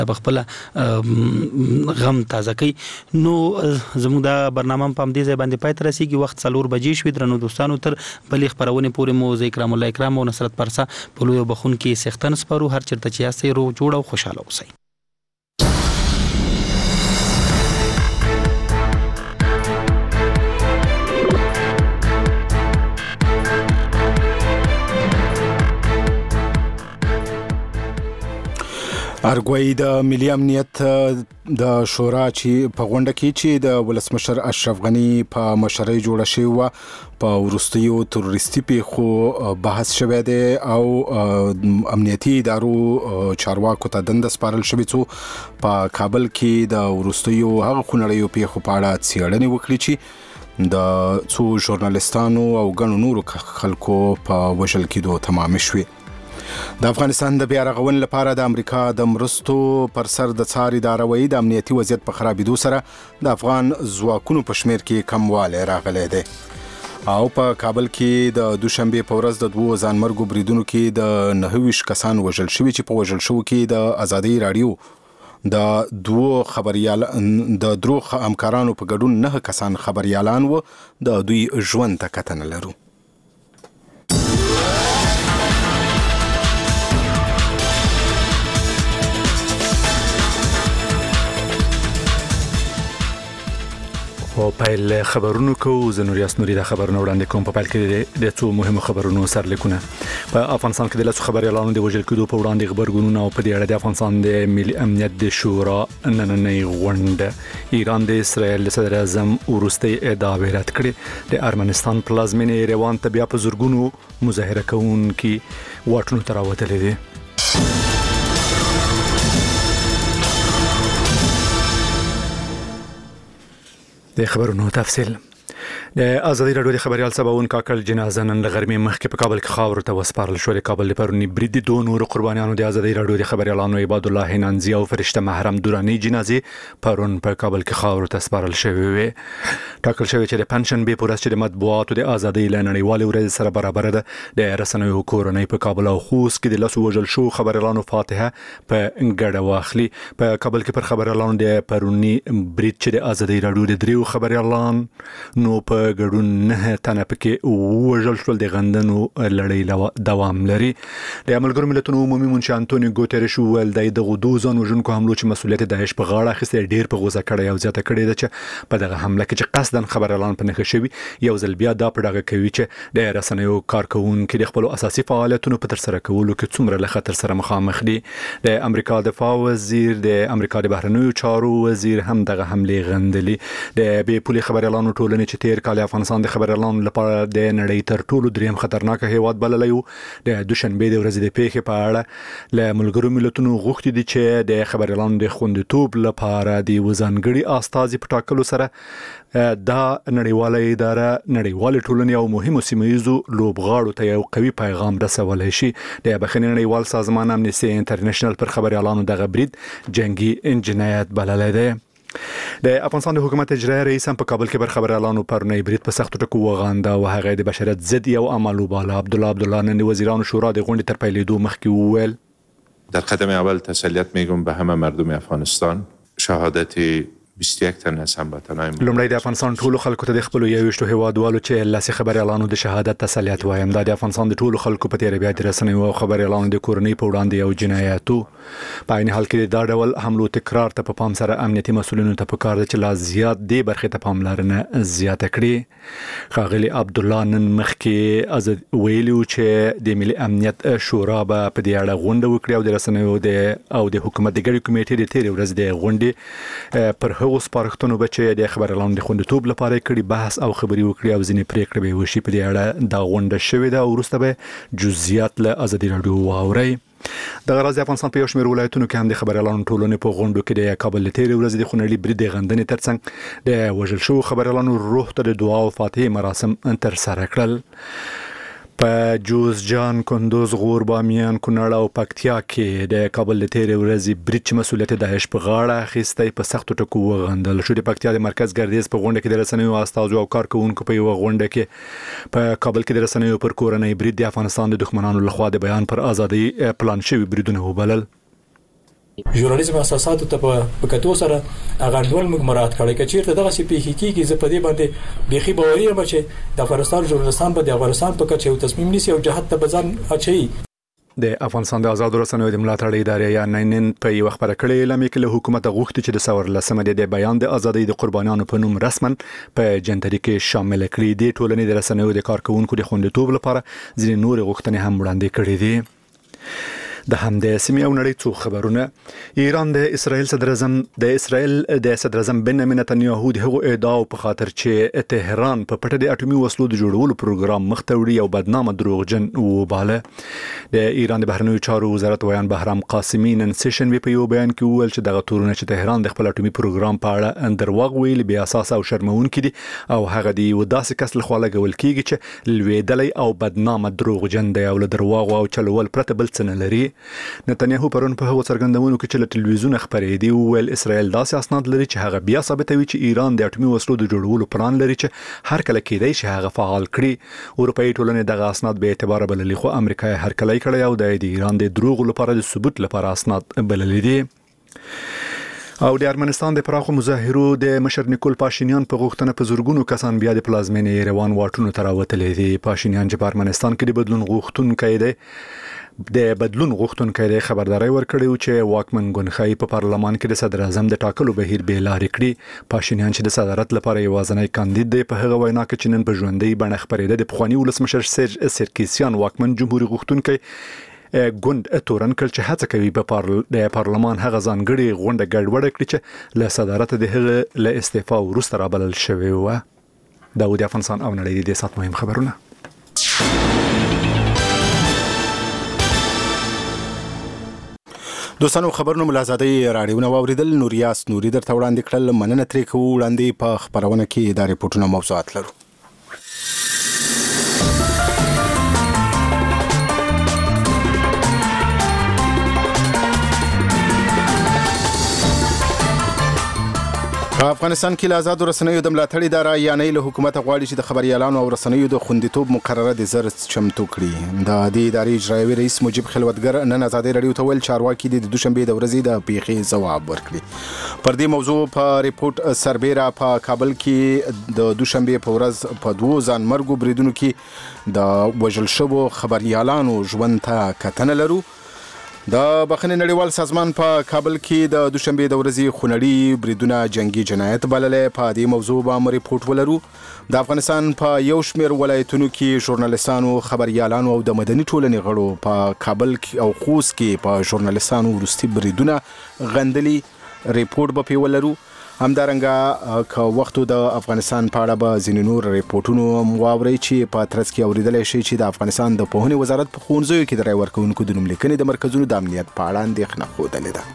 خپل غم تازه کوي. نو زموږ دا برنامه په همدې ځای باندې پای ته رسیږي. وخت 4 بجې شوې. درنو دوستانو تر بلې خپرونې پورې مو زه اکرام الله اکرام او نصرت پرسا په لوی بخون کې سختن سپارو. هر چیرته چې یاستئ روغ جوړ او خوشاله اوسئ. ارګوی د ملي امنیت د شورا چې په غونډه کې چې د ولسمشر اشرف غنی په مشرۍ جوړه شوې و په وروستیو تروریستي پیښو بحث شوی دی او امنیتي ادارو چارواکو ته دنده سپارل شوې څو په کابل کې د وروستیو هغه خونړیو پیښو په اړه څېړنې وکړي چې د څو ژورنالستانو او ګڼو نورو خلکو په وژل کېدو تمام شوې. د افغانستان د بیا رغونې لپاره د امریکا د مرستو پر سر د څار اداره وایي د امنیتي وضعیت په خرابېدو سره د افغان ځواکونو په شمیر کې کموالی راغلی دی. او په کابل کې د دوشنبه په ورځ د 2 ځانمرګو بریدونو کې د 29 کسان وژل شوي چې په وژل شو کې د آزادۍ رادیو د درو همکارانو په ګډون 9 کسان خبريالان و. د دوی ژوند ته کتنه لرو. او پایل خبرونو کو زنوریاس نوري د خبرونو وړاندې کوم. په پایل کې د څو مهمو خبرونو سرلیکونه. په افغانستان کې د لاسو خبريالانو د وژل کېدو په وړاندې خبرګونونه او په دې اړه د افغانستان د ملي امنیت د شورا نننۍ غونډه. ایران د اسرائیل صدر اعظم ورستي ادعاوې رد کړې. د ارمنستان پلازمینې ایروان ته بیا په زورګونو مظاهره کوونکي واټونو ته راوتلي دي. د خبرونو تفصیل. د آزادۍ راډیو د خبريال سباون کاکل جنازه نن غرمې مخکې په کابل کې خاور ته وسپارل شو. د کابل پرونی برید دوه نور قربانیانو د آزادۍ راډیو د خبريالانو عباد الله هنانزي او فرشته محرم دوراني جنازې پرون په کابل کې خاور ته سپارل شوې وي. ټاکل شوی چې د پنشن به پورس چې د مطبوعاتو د آزادۍ لنړیوالې ورځ سره برابر ده. د رسنیو کورنۍ په کابل او خوست کې د لاسو وژل شو خبريالانو فاتحه په ګډه واخلي. په کابل کې پر خبريالانو د پرونی برید چې د آزادۍ راډیو د دریو خبريالان نو په ګډون 9 تنه پکې وژل شول. د غندنو لړۍ دوام لري. د ملګرو ملتونو عمومي منشي انټونیو ګوتریش ویل د دغه دوه ځان وژونکو حملو چې مسولیت داعش په غاړه اخیسته ډیر په غوسه کړی او زیاته کړی ده چې په دغه حمله کې چې قصدن خبريالان په نخښه شوی یو ځل بیا دا په دغه کوي چې د رسنیو کارکونکو د خپل اساسي فعالیتونو په تر سره کولو کې څومره له خطر سره مخامخ دي. د امریکا دفاع وزیر د امریکا د بهرنیو چارو وزیر هم دغه حمله غندلي. د بې پولي خبريالانو ټولنې چې تیر کال افغانستان د خبريالانو لپاره د نړۍ تر ټولو دریم خطرناک هیواد بللی و. د دوشنبه د ورځې د پیښې په اړه له ملګرو ملتونو غوښتي دي چې د خبريالانو د خوندیتوب لپاره د وزنګړي استازي په ټاکلو سره دا نړیواله اداره نړیواله ټولنې او مهمو سیمه‌یزو لوبغاړو ته یو قوي پیغام رسولای شي. د بخښنې نړیوال سازمان امنیستي انټرنیشنل پر خبريالانو دغه برید جنگي جنایت بللی دی. د افغانستان د حکومت اجرایی رئیس هم په کابل کې بر خبريالانو پرونی برید په سختو ټکو وغاندا او هغه د بشریت ضد یو عمل وباله. عبدالله نن وزیران شورا د غونډې تر پیلېدو مخکې وویل در قدم اول تسلیت میگم به همه مردم افغانستان. شهادت 21 تن از هموطنان لومړی د افغانستان ټولو خلکو ته د خپل یوشتو هیوادوالو چې لاسي خبريالانو د شهادت تسلیت وایم. دا د افغانستان د ټولو خلکو په تیر بیا د رسنیو او خبريالانو د کورنۍ په وړاندې یو جنایاتو. په عین حال کې دا ډول حملو تکرار ته په پام سره امنیتي مسولینو ته پکار دي چې لا زیات دی برخه ته پاملرنه زیاته کړي. خاغلی عبدالله نن مخکې ویلو چې د ملي امنیت شورا به په دې اړه غونډه وکړي او د رسنیو او د حکومت د ګډي کمیټې د تیر ورځ د غونډې پر هغو سپارښتنو بچي د خبريالانو د خوندیتوب لپاره کړي بحث او خبري وکړي او ځینې پریکړې به وشي. په دې اړه دا غونډه شوې ده او وروسته به جزئیات له آزادۍ راډیو واوري. د غرض افغانستان په یو شمېر ولایتونو کې هم د خبريالانو ټولنې په غونډو کې د کابل تیر ورځ د خونړي برید غندنې ترڅنګ د وژل شو خبريالانو روح ته د دعا او فاتحه مراسم تر سره کړل. په جوزجان، کندوز، غور، بامیان، کونړ او پکتیا کې د کابل تیر ورځې برید مسولیت داعش په غاړه اخیسته په سختو ټکو وغندل شو. د پکتیا د مرکز ګردیز په غونډه کې د رسنیو استازو او کارکونکو په یو غونډه کې په کابل کې د رسنیو پر کورنۍ برید د افغانستان د دښمنانو لخوا د بیان پر ازادي پلان شوی بریدونه وبلل. ژورنالیزم اساساتو ته په کتو سره هغه ډول موږ مراعات کړی چې چیرته دغه سی پیخي کیږي زه په دې باندې بيخي باوري یم چې د افغانستان ژورنالستان په د افغانستان په کچه یو تصمیم نیسي او جهت ته بزن اچي. د افغانستان د آزاد رسنیو د ملاتړ ادارې یا نن په یو خبره کړې اعلان کړي حکومت غوښتي چې د ثور لسمه د بیان د ازادۍ د قربانیانو په نوم رسما په جنتري کې شامل کړي. د ټولنې د رسنیو د کارکونکو د خوندیتوب لپاره ځینې نور غوښتنې هم وړاندې کړې دي. د همدې سیمې او نړۍ څو خبرونه. ایران د اسرائیل صدر اعظم بنیامین نتنیاهو د هغو ادعاو په خاطر چې تهران په پټه د اټومي وسلو د جوړولو پروګرام مختوړي او بدنامه دروغجن وباله. د ایران د بهرنیو چارو وزارت ویان بهرام قاسمي نن سیشن په یو بیان کې وویل چې دغه تورونه چې تهران د خپل اټومي پروګرام په اړه درواغ ویلي بې اساس او شرمونکي دي او هغه دی وداسې کس لخوا لګول کیږي چې لویدلی او بدنامه دروغجن دی او له درواغ او چلول پرته بل څه نه لري. نتنیاهو پرون په هغو څرګندونو کې چې له ټلویزیون خبرې دی ویل اسرائیل داسې اسناد لري چې هغه بیا ثابتوي چې ایران د اټومي وسلو د جوړولو پلان لري چې هر کله کېدای شي هغه فعال کړي. اروپאי ټولنې دغه اسناد به اعتبار بللي خو امریکا هر کله کړی او د ایران د دروغ لپاره د ثبوت لپاره اسناد بللي دي. او د ارمنستان د پراخو مظاهرو د مشر نیکول پاشینیان په غوښتنه په زورګونو کسان بیا د پلازمینې ایروان واټونو ته راوتلي دي. پاشینیان چې په ارمنستان کې د بدلون غوښتونکی دی خبرداري ورکړې چې واکمن ګوندخای په پارلمان کې د صدر اعظم د ټاکلو بهیر به لارې کړي. پاشینیان چې د صدارت لپاره یوازینی کاندید دی په هغه وینا کې چې نن په ژوندۍ بڼه خبرېده د پخوانی ولسمشر سرکیسیان واکمن جمهوریت غوښتونکی ګوند تورن کړ چې هڅه کوي د پارلمان هغه ځانګړي غونډه ګډوډه کړي چې له صدارت د هغه له استعفا وروسته رابلل شوی و. داود افغانستان او نړۍ د سات مهم خبرونه. دوستانو خبرونه ملازادي راډیو نو اوریدل. نوریاس نوري درته وړاندې کړل. مننه ترې کوو. وړاندې په خبرونه کې د ریپورتونو موضوعات لرو. په افغانستان کې له آزاد رسنیو د ملاتړ اداره یعنی له حکومت غواړي چې د خبريالانو او رسنیو د خوندیتوب مقرره د زر چمتو کړي. د دې ادارې اجرایي رئیس مجيب خلوتګر نن آزادي رادیو ته ویل چارواکي د دوشنبه د ورځې د پیښې ځواب ورکړي. پر دې موضوع په ریپورت سربېره په کابل کې د دوشنبه په ورځ په 2 ځانمرګو بریدونو کې د وژل شوو خبريالانو ژوند ته کتنه لرو. د بخښنې نړیوال سازمان په کابل کې د دوشنبه د ورځې خونړي بریدونه جنگي جنایت بللې. په دې موضوع باندې ریپورت ولرو. د افغانستان په یو شمېر ولایتونو کې ژورنالستانو خبريالانو او د مدني ټولنې غړو په کابل او خوست کې په ژورنالستانو ورستي بریدونه غندلي. ریپورت به په ولرو. همدارنګه که وختو د افغانستان په اړه به ځینې نور ریپورتونو واورئ چې په ترڅ کې اوریدلی شي چې د افغانستان د پوهنې وزارت په ښوونځیو کې د رای ورکوونکو د نوملیکنې د مرکزونو د امنیت په اړه اندېښنه ښودلې ده.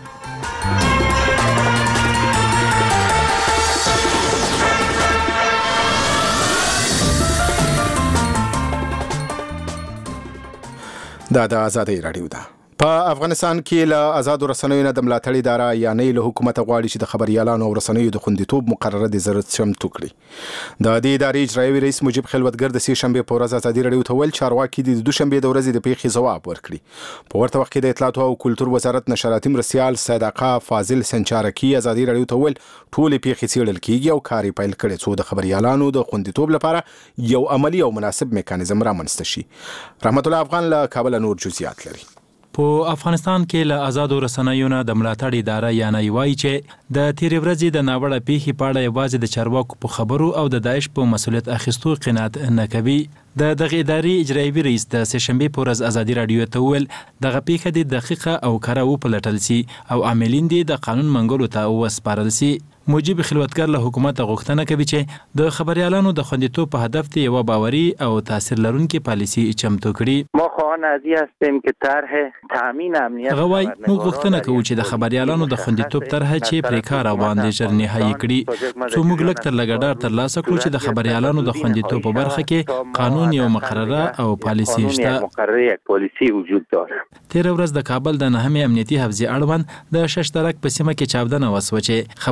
دا د آزادۍ راډیو ده. په افغانستان کې له آزاد رسنیو نه د ملاتړ اداره یعنی له حکومت غواړي چې د خبريالانو او رسنیو د خوندیتوب مقرره د زر چمتو کړي. د دې ادارې اجرایي رئیس مجيب خلوتګر د سې شنبه په ورځ آزادي رادیو ته ویل چارواکي د دوشنبه د ورځې د پیښې ځواب ورکړي. په ورته وخت کې د اطلاعات او کلتور وزارت نشراتي مرستیال صدقه فاضل سنچارکی آزادي رادیو ته ویل ټول پیښې څېړل کیږي او کار پیل کړي څو د خبريالانو د خوندیتوب لپاره یو عملی او مناسب میکانیزم رامنځته شي. رحمت الله افغان له کابل نور جزئیات لري. په افغانستان کې له آزادو رسنیو نه د ملاتړ اداره یعنی وایي چې د تیرې ورځې د ناوړه پیښې په اړه یوازې د چارواکو په خبرو او د داعش په مسؤلیت اخیستو قناعت نه کوي. د دغه ادارې اجرایي رئیس د سې شنبه په ورځ آزادي رادیو ته ویل دغه پیښه د دقیقه او کره وپلټل سي او عاملین دي د قانون منګولو ته وسپارل سي. مجيب خلوتګر له حکومت غوښتنه کوي چې د خبريالانو د خوندیتوب په هدف ته یو باوري او تاثیر لرونکي پالیسي چمتو کړي. ما خواهان ازی هستیم که طرح تامین امنیت غوای موږ غوښتنه کوو چې د خبريالانو د خوندیتوب طرح چې پرې کار باندې ژر نهایی کړي څو موږ لږ تر لږه ډار ترلاسه کړو چې د خبريالانو د خوندیتوب په برخه کې قانون یو مقرره او پالیسي شته. پالیسی وجود داره. تیر ورځ د کابل د نهمې امنیتي حفظې اړوند د ششترک په سیمه کې چاودنه وسوه چې خبريالان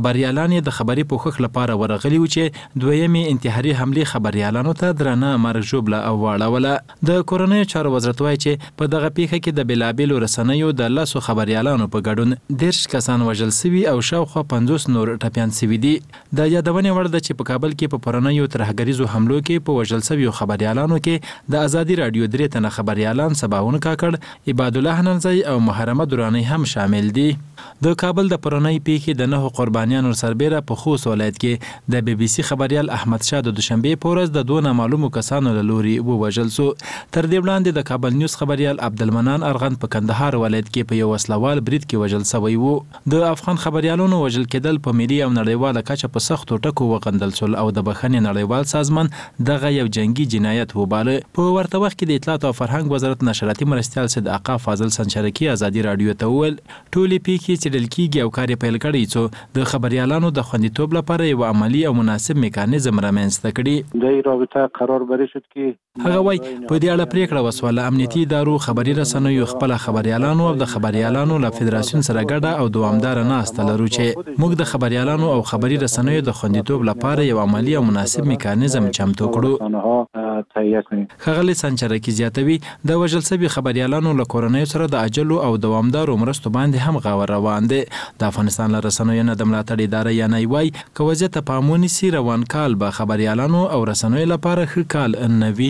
خبريالان د خبري پوښښ لپاره ورغلي و چې دویمې انتحاري حمله خبريالانو ته درنه مرګ ژوبله او واړوله. د کورنۍ چارو وزارت وایي چې په دغه پیښه کې د بلابلو رسنیو د 10 خبريالانو په ګډون 10 کسان وژل شوي او شاوخوا 50 نور ټپيان شوي دي. د یادونې وړ ده چې په کابل کې په پرونیو ترهګریزو حملو کې په وژل شویو خبريالانو کې د ازادي رادیو 3 تنه خبريالان سباون کاکړ، عباد الله حننزی او محرمه درانی هم شامل دي. د کابل د پرونی پیښې د 9 قربانیانو سربېره په خوست ولایت کې د بي بي سي خبريال احمد شاه د دوشنبه په ورځ د 2 نامعلومو کسانو له لوري ووژل شو. تر دې وړاندې د کابل نیوز خبريال عبدالمنان ارغند په کندهار ولایت کې په یو وسلوال برید کې وژل شوی وو. د افغان خبريالانو وژل کېدل په ملي او نړیواله کچه په سختو ټکو وغندل شول او د بخښنې نړیوال سازمان دغه یو جنگي جنایت وباله. په ورته وخت کې د اطلاعات او فرهنګ وزارت نشراتي مرستیال سید آقا فاضل سنچرکی ازادي رادیو ته وویل ټولې پیښې څېړل کېږي او کار یې پیل کړی څو د خبريالانو د خوندیتوب لپاره یو عملی او مناسب میکانیزم رامنځته کړي. د رابطه قرار بری شد کې هغه وایي په دې اړه پریکړه وسوله امنیتي ادارو خبري رسنیو خپل خبريالانو او د خبريالانو له فدراسیون سره ګډه او دوامدار ناسته لرو چې موږ د خبريالانو او خبري رسنیو د خوندیتوب لپاره یو عملی او مناسب میکانیزم چمتو کړو. ښاغلي سنچرکی زیاتوي د وژل شوي خبريالانو له کورنیو سره د عاجلو او دوامدارو مرستو باندې هم غور روان دی. د افغانستان له رسنیو نه د ملاتړ اداره یا نه وایي که وضعیت په پامونی سي روان کال به خبريالانو او رسنیو لپاره ښه کال نه وي.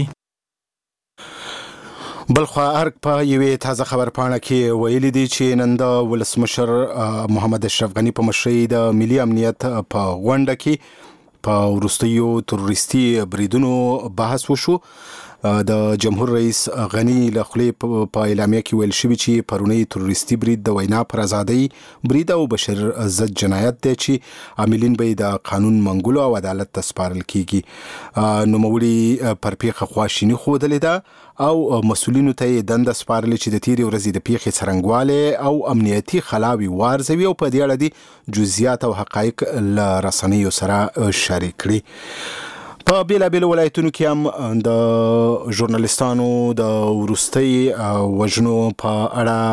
بلخوا ارګ په یوې تازه خبرپاڼه کې ویلي دي چې نن د ولسمشر محمد اشرف غني په مشرۍ د ملي امنیت په غونډه کې په وروستیو تروریستي بریدونو بحث وشو. د جمهور رئیس غني له خولې په اعلامیه کې ویل شوی چې پرونی تروریستي برید د وینا پر ازادۍ برید او بشر ضد جنایت دی چې عاملین به د قانون منګولو او عدالت ته سپارل کیږي. نوموړي پر پیښه خواشیني ښودلې ده او مسؤلینو ته دنده سپارلې چې د تیرې ورځې د پیښې څرنګوالی او امنیتي خلاوي وارزوي او په دې اړه د جزئیات او حقایق له رسنیو سره شریک کړي. په بیلابیلو ولایتونو کې هم د ژورنالیستانو د وروستي وژنو په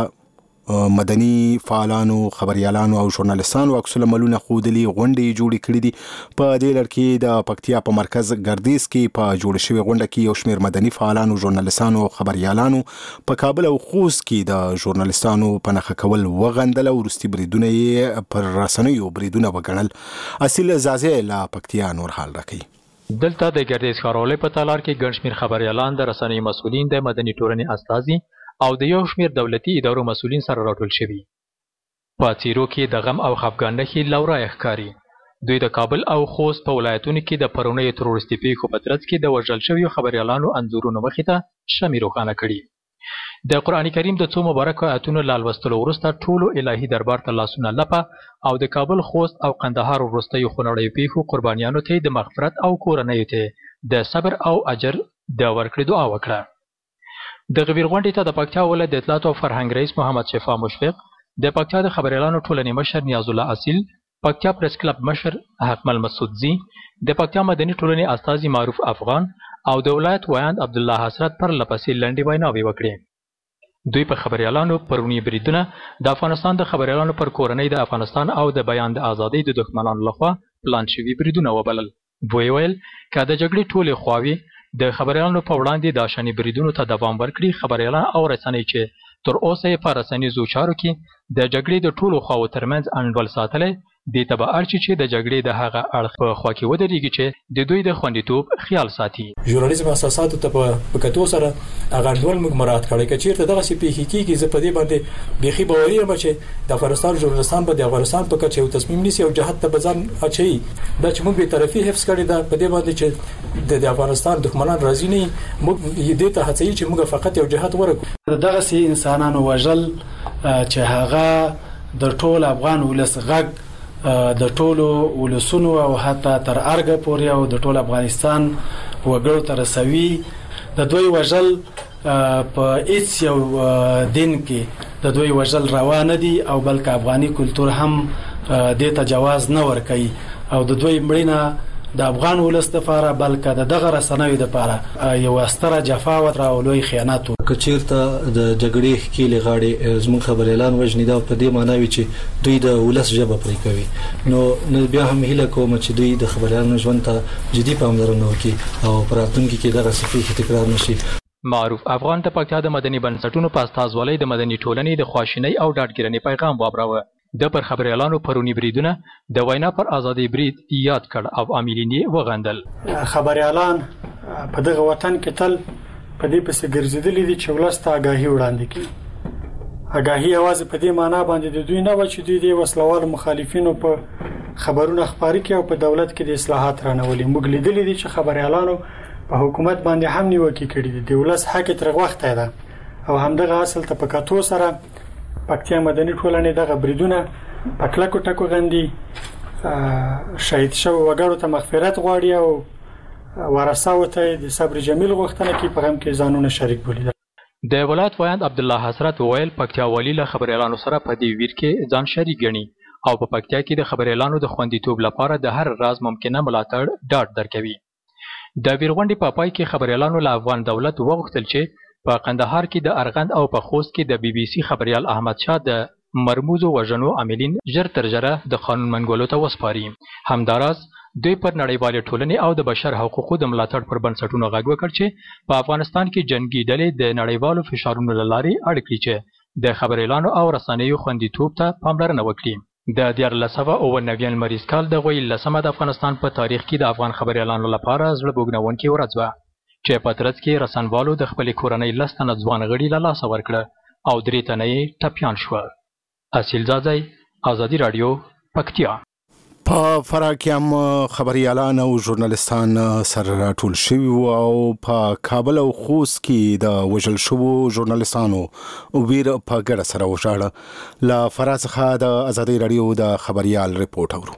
اړه مدني فعالانو، خبريالانو او ژورنالیستانو عکس العملونه ښودلي، غونډې جوړې کړې دي. په دې لړ کې د پکتیا په مرکز ګردیز کې په جوړ شوې غونډه کې یو شمېر مدني فعالانو، ژورنالیستانو او خبريالانو په کابل او خوست کې د ژورنالیستانو په نښه کول وغندل او وروستي بریدونه یې پر رسنیو بریدونه وګڼل. اصیل زازی له پکتیا نور حال راکوي. دلته د ګردیز ښاروالۍ په تالار کې ګڼ شمېر خبريالان، د رسنیو مسؤلین، د مدني ټولنې استازي او د یو شمېر دولتي ادارو مسؤلین سره راټول شوي. په څیرو کې د غم او خفګان نښې لورای ښکاري. دوی د کابل او خوست په ولایتونو کې د پرونیو تروریستي پیښو په ترڅ کې د وژل شویو خبريالانو انځورونو مخې ته شمې روښانه کړي. د قرآن کریم د څو مبارکو آیتونو له لوستلو وروسته ټولو الهي دربار ته لاسونه لپه او د کابل، خوست او قندهار وروستیو خونړیو پیښو قربانیانو ته د مغفرت او کورنیو ته د صبر او اجر د ورکړې دعا وکړه. دغه ویر غونډې ته د پکتیا ولایت د اطلاعات او فرهنګ رئیس محمد شفا مشفق، د پکتیا د خبريالانو ټولنې مشر نیاز الله اصیل، پکتیا پریس کلب مشر حکمل مسعودزی، د پکتیا مدني ټولنې استازي معروف افغان او د ولایت ویاند عبدالله حسرت پر لپسې لنډې ویناوې وکړې. دوی په خبريالانو پرونی بریدونه د افغانستان د خبريالانو پر کورنۍ د افغانستان او د بیان د ازادۍ د دښمنانو لخوا پلان شوي بریدونه وبلل. دوی ویل که د جګړې ټولې خواوې د خبريالانو په وړاندې د شانې بریدونو ته دوام ورکړي، خبريالان او رسنۍ چې تر اوسه یې په رسنیزو چارو کې د جګړې د ټولو خواو ترمنځ انډول ساتلی، دې ته به اړ چې د جګړې د هغه اړخ په خوا کې ودرېږي چې د دوی د خوندیتوب خیال ساتي. ژورنالیزم اساساتو ته په کتو سره هغه ډول موږ مراعات کړی که چیرته دغه سي پیښې کېږي. زه په دې باندې بیخي باوري یم چې د افغانستان ژورنالیستان به د افغانستان په کچه یو تصمیم نیسي او جهت ته به ځان اچوي. دا چې موږ بېطرفي حفظ کړې ده په دې باندې چې د افغانستان دښمنان راضي نه وي، موږ دې ته هڅوي چې موږ فقط یو جهت ورکړو. دغه سي انسانانو وژل چې هغه د ټول افغان ولس غږ د ټولو ولسونو او حتی تر ارګه پورې او د ټول افغانستان وګړو ته رسوي. د دوی وژل په هیڅ یو دین کې د دوی وژل روا نه دي او بلکې افغاني کلتور هم دې ته جواز نه ورکوي او د دوی مړینه د افغان ولس لپاره بلکې د دغه رسنیو لپاره یو ستره جفا او لوی خیانت و. کچیرته د جګړې ښکېلې غاړې زموږ خبریالان وژني دا په دې معنی وي چې دوی د ولس ژبه پرې کوي. نو بیا هم هیله کوم چې دوی د خبریالانو ژوند ته جدي پاملرنه وکړي او په راتلونکي کې دغه صفحې تکرار نشي. معروف افغان د پکتیا د مدني بنسټونو په استازولۍ د مدني ټولنې د خواشینۍ او ډاډګیرنې پیغام واوراوه. د پر خبریالانو پرونی بریدونه د وینا پر ازادي برید یاد کړ او عاملین یې وغندل. خبریالان په دغه وطن کې تل په دې پسې ګرځېدلي دي چې ولس ته آګاهي وړاندې کړي. آګاهي یوازې په دې معنا باندې د دوی نه و چې دوی د وسلوال مخالفینو په خبرونه خپاره کړي او په دولت کې د اصلاحات رانولي. موږ لیدلي دي چې خبریالانو په حکومت باندې هم نیوکې کړي دي. د ولس حق تر وخته ده او همدغه اصل ته په کتو سره پکتیا مدني ټولنې دغه بریدونه په کلکو ټکو غندي. شهید شو وګړو ته مغفرت غواړي او ورثه ته د صبر جمیل غوښتنه کوي په غم کې ځانونه شریک بولي. د ولایت وایند عبدالله حسرت وویل پکتیا والی له خبریالانو سره په دې ویر کې ځان شریک ګڼي او په پکتیا کې د خبریالانو د خوندیتوب لپاره د هر راز ممکنه ملاتړ ډاډ درکوي. د ویرغونډې په پای کې خبریالانو له افغان دولت وغوښتل چې په قندهار کې د ارغند او په خوست کې د BBC خبریال احمد شاه د مرموزو وژنو عاملین ژر تر ژره د قانون منګولو ته وسپاري. همداراز دوی پر نړیوالې ټولنې او د بشر حقوقو د ملاتړ پر بنسټونو غږ وکړ چې په افغانستان کې جنگي ډلې د نړیوالو فشارونو له لارې اړ کړي چې د خبریالانو او رسنیو خوندیتوب ته پاملرنه وکړي. د 1999 لمریز کال د غوي لسمه د افغانستان په تاریخ کې د افغان خبریالانو لپاره زړه بوږنونکې ورځ وه چې په ترڅ کې رسنوالو د خپلې کورنۍ 10 تنه ځوان غړي له لاسه ورکړه او 3 تنه یې ټپیان شوه. اصیل زاځی، ازادي رادیو، پکتیا. په فراه کې هم خبریالان او ژورنالستان سره راټول شوي وو او په کابل او خوست کې د وژل شوو ژورنالستانو ویر په ګډه سره وشاړه. له فراه څخه د ازادي رادیو د خبریال رپورټ اورو.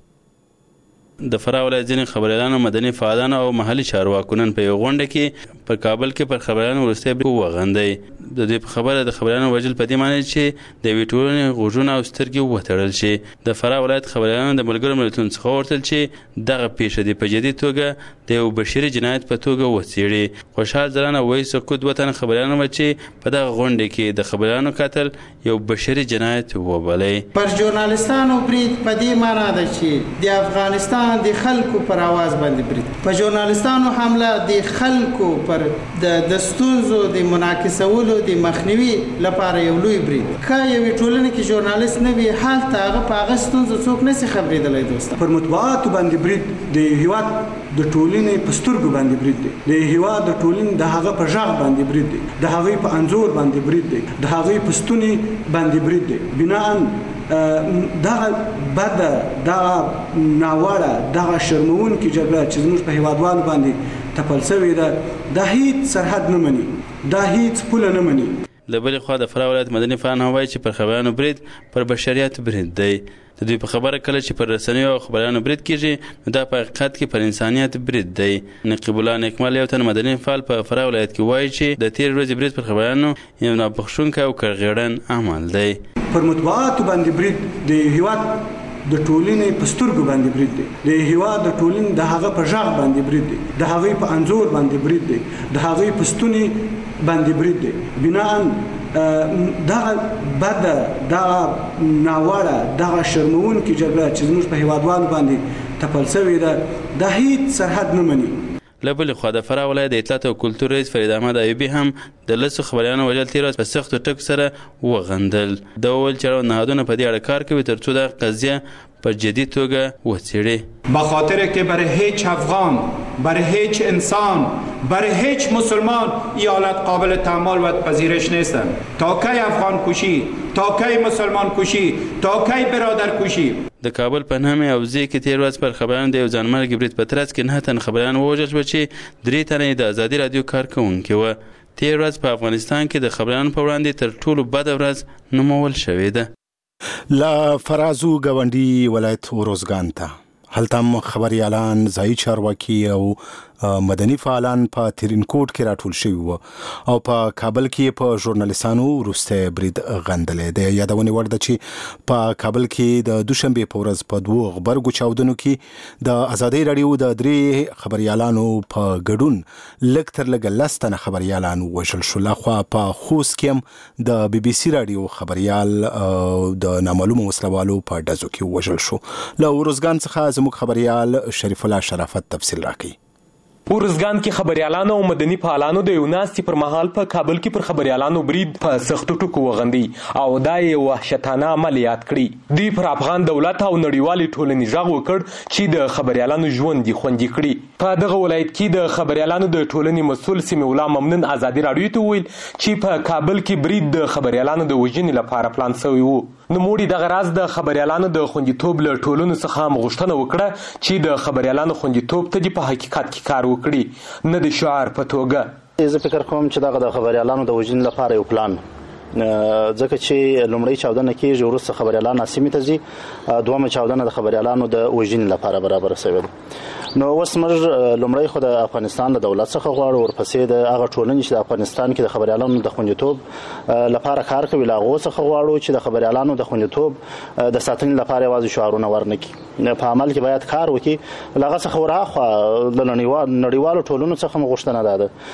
د فراه ولایت ځینې خبریالانو مدني فعالان او محلي چارواکو نن په یو غونډه کې په کابل کې پر خبریالانو وروستی برید وغندی. د دې په خبره د خبریالانو وژل په دې معنی چې د یوې ټولنې غوږونه او سترګې وتړل شي. د فراه ولایت خبریالانو د ملګرو ملتونو څخه وغوښتل چې دغه پیښه دې په جدي توګه د یو بشري جنایت په توګه وڅېړي. خوشحال ځلان او ویس سکوت دوه تنه خبریالان وو چې په دغه غونډه کې د خبریالانو قتل یو بشري جنایت وبلئ. پر ژورنالستانو برید په دې معنی ده چې د افغانستان د خلکو پر आवाज باندې برید. په ژورنالستانو حمله د خلکو پر د ستونزو د منعکسولو د مخنیوي لپاره یو لوی برید. که یوې ټولنې کې ژورنالیست نه وي هلته هغه په هغه ستونزو څوک نشي خبرېدلی. دوسته پر مطبوعاتو باندې برید د هیواد د ټولنې په سترګو باندې برید دی. د هیواد د ټولنې د هغه په غږ باندې برید دی. د هغې په انځور باندې برید دی. د هغې په ستوني باندې برید دی. بناء دغه بده دغه ناوړه دغه شرمونکې جګړه چې زموږ په هیوادوالو باندې تپل شوې ده دا هیڅ سرحد نه مني، دا هیڅ پوله نه مني. له بلې خوا د فراه ولایت مدني فعالان هم وایي چې پر خبریالانو برید پر بشریت برید دی. د دوی په خبره کله چې پر رسنیو او خبریالانو برید کیږي نو دا په حقیقت کې پر انسانیت برید دی. نقیب الله نیکمل یو تن مدني فعال په فراه ولایت کې وایي چې د تېرې ورځې برید پر خبریالانو یو نابخښونکی او کړغېړن عمل دی. پر مطبوعاتو باندې برید د هیواد د ټولنې په سترګو باندې برید دی. د هیواد د ټولنې د هغه په غږ باندې برید دی. د هغې په انځور باندې برید دی. د هغې په ستوني باندې برید دی. بناء دغه بده دغه ناوړه دغه شرمونکې جګړه چې زموږ په هیوادوالو باندې تپل شوې ده دا هیڅ سرحد نه مني. له بلې خوا د فراه ولایت د اطلاعات او کلتور رئیس فرید احمد ایوبي هم د 10 خبریالانو وژل تېره ورځ په سختو ټکو سره وغندل. ده وویل چې اړوند نهادونه په دې اړه کار کوي تر څو دغه قضیه په جدي توګه وڅېړي. بخاطر که برای هیچ افغان، برای هیچ انسان، برای هیچ مسلمان این حالت قابل تحمل و پذیرش نیستن. تا کی افغان کشی، تا کی مسلمان کشی، تا کی برادر کشی. د کابل په نهمې اوزې کې تېر ورځ پر خبریالانو د یو ځانمرګي برید په ترڅ کې 9 تن خبریالان ووژل شول چې 3 تنه یې د ازادي رادیو کارکوونکي وه. تېر ورځ په افغانستان کې د خبریالانو په وړاندې تر ټولو بده ورځ نومول شوې ده. لا فرازو ګاونډي ولایت اروزګان ته هلته هم خبریالان، ځایي چارواکي او مدني فعالان په ترینکوټ کې راټول شوي وو او په کابل کې په ژورنالیستانو وروسته برید غندلې د یادونې وړ ده چې په کابل کې د دوشنبه په ورځ په 2 غبرګو چاودنو کې د ازادي رادیو د 3 خبريالانو په ګډون لږ تر لږه 10 تنه خبريالان وژل شول. خو په خوست کې د بي بي سي رادیو خبريال د نامعلومو وسلوالو په ډزو کې وژل شو. له ورزګان څخه زموږ خبريال شریف الله شرافت تفصیل راکړي. ورزګان کې خبريالانو او مدني فعالانو د یو ناستي پر مهال په کابل کې پر خبريالانو برید په سختو ټکو وغندي او دا یې وحشتانه عملیات کړي. دوی پر افغان دولت او نړیوالې ټولنې غږ وکړ چې د خبريالانو ژوند خوندي کړي. په دغه ولایت کې د خبريالانو د ټولنې مسؤل سیمه الله ممنون ازادي رادیو ته ویل چې په کابل کې برید د خبريالانو د وژنې لپاره پلان شوی وو. نو موړي دغه راز د خبريالانو د خوندیتوب له ټولنو څخه هم غوښتنه وکړه چې د خبريالانو خوندیتوب ته په حقیقت کې کار وکړي نه د شعار په توګه. زه فکر کوم چې دغه د خبريالانو د وژنې لپاره یو پلان ځکه چې لومړی چاودنه کېږي وروسته خبريالان سیمې ته ځي دومره چاودنه د خبريالانو د وژنې لپاره برابر شوې ده. نو اوس موږ لومړی خو د افغانستان له دولت څخه غواړو ورپسې د هغه ټولنې چې د افغانستان کې د خبريالانو د خوندیتوب لپاره کار کوي له هغو څخه غواړو چې د خبريالانو د خوندیتوب د ساتنې لپاره یوازې شعارونه ورنکړي په عمل کې باید کار وکړي. له هغه څخه وراخوا د نړیوالو ټولنو څخه غوښتنه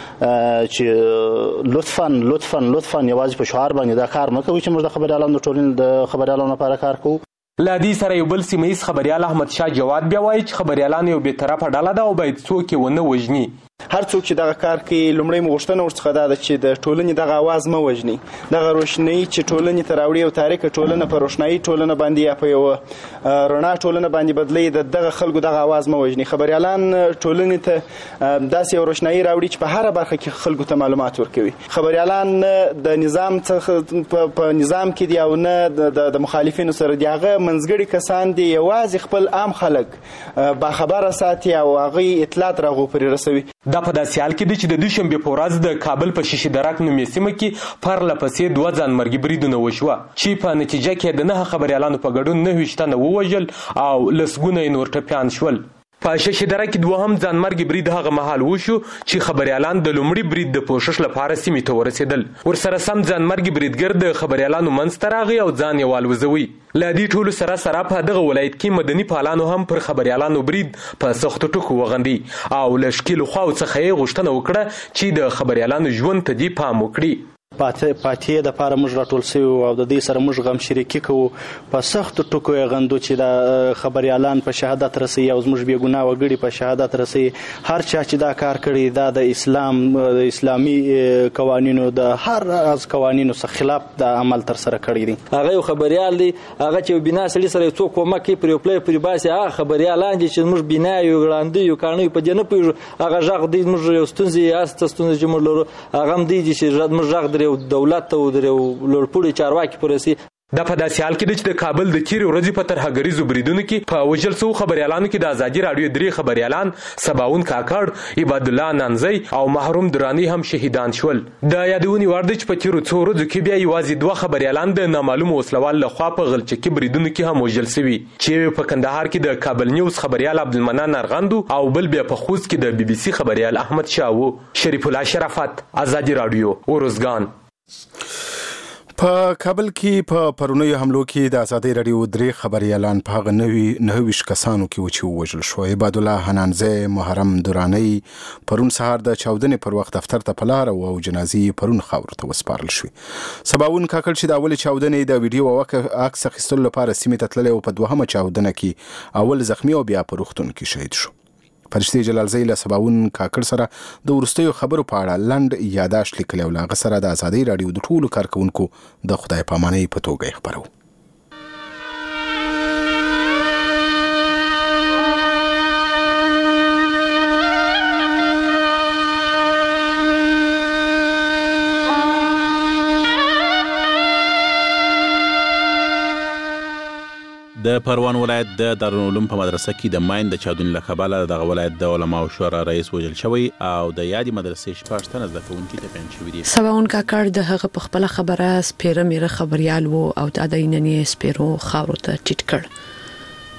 ده چې لطفا یوازې په شعار باندې دا کار مکوي چې موږ د خبريالانو د ټولنې د خبريالانو لپاره کار کوو. لا دې سره یو بل سیمه‌ایز خبريال احمد شاه جواد بیا وایي چې خبريالان یو بی‌طرفه ډله ده او باید څوک یې ونه وژني. هر څوک چې دغه کار کوي لومړی غوښتنه ورڅخه ده چې د ټولنې دغه आवाज مه وژني. دغه روشنايي چې ټولنې ته راوړي او تاریخي ټولنه په روشنايي ټولنه باندې یا په یو رڼا ټولنه باندې بدلي دغه خلکو دغه आवाज مه وژني. خبريالان ټولنې ته داسې یو روشنايي راوړي چې په هر برخه کې خلکو ته معلومات ورکوي. خبريالان د نظام څخه په نظام کې دی او نه د مخالفینو سره دی. هغه منځګړي کسان دي یوازې خپل عام خلک با خبره ساتي او هغه اطلاعات راغو پرې رسوي. دا په داسې حال کې دی چې د دوشنبه په ورځ د کابل په شیشې درک نومې سیمه کې پرله پسې 2 ځانمرګي بریدونه وشوه چې په نتیجه کې د 9 خبريالانو په ګډون 9 تنه ووژل او لسګونه نور ټپیان شول. په شیشې درک کې دوهم ځانمرګي برید هغه مهال وشو چې خبريالان د لومړي برید د پوښښ لپاره سیمې ته ورسېدل. ورسره سم ځانمرګي بریدګر د خبريالانو منځ ته راغی او ځان یې والوزوي. له دې ټولو سره په دغه ولایت کې مدني فعالانو هم پر خبريالانو برید په سختو ټکو وغندي او له ښکیلو خواو څخه یې غوښتنه وکړه چې د خبريالانو ژوند ته دې پام وکړي. پاتې د پاره موږ راټول شوي او د دې سره موږ غم شریکي کوو په سختو ټکو یې غندو چې د خبريالان په شهادت رسي او زموږ بې ګناه وګړي په شهادت رسي. هر چا چې دا کار کړی دا د اسلامي قوانینو د هر از قوانینو څخه خلاف د عمل تر سره کړی دي. هغه یو خبريال دی هغه چې بنا سړي سره څوک کومک کوي پر پلی پر باسي هغه خبريالان چې موږ بنا یو ګراندي یو کانوي په جنه پیږو هغه ژغ دی موږ یو ستونزې چې موږ لرو هغه هم دی چې موږ ژغ درو دولت او درو لوړپوړي چارواکي پرسي. دا په داسې حال کې دی چې د کابل د تیرې ورځې په ترهګریزو بریدونو کې په وژل شوو خبريالانو کې د ازادي رادیو 3 خبريالان سباون کاکړ عباد الله نانزی او محروم درانی هم شهیدان شول. د یادونې وړ دی چې په تیرو څو ورځو کې بیا یوازې 2 خبريالان د نامعلوم وسلوال لخوا په غلچکي بریدونو کې هم وژل شوي چې په کندهار کې د کابل نیوز خبريال عبدالمنان ارغندو او بل بیا په خوست کې د بي بي سي خبريال احمد شاه. شریف الله شرافت ازادي رادیو ورزګان. په کابل کې په پرونیو حملو کې د ازادي رادیو 3 خبريالان په هغه 9 کسانو کې چې وژل شو. عباد الله حنانزه محرم درانی پرون سهار د چاودنې پر وخت دفتر ته پلار او جنازي پرون خاور ته وسپارل شو. سباون کاکل چې د اول چاودنې د ویډیو او عکس اخیستلو لپاره سیمه ته تللی او په دوهمه چاودنه کې اول زخمی او بیا په روغتون کې شهید شو. فرشتي جلالزی له سباون کاکړ سره د ورستیو خبرو په اړه لند یاداشت لیکلی او له سره د ازادي رادیو د ټولو کارکونکو د خدای پامانۍ په توګه خبرو. د پروان ولایت د دارالعلوم په مدرسه کې د ماین د چاودنې له کبله دغه ولایت د علماو شورا رئیس وژل شوی او د یادې مدرسې 14 تنه زده کوونکي ټپیان شوي دي. سباون کاکړ د هغه په خپله خبره سپیره میره خبريال وو او د ادایننې سپیرو خاورو ته ټیټ کړ.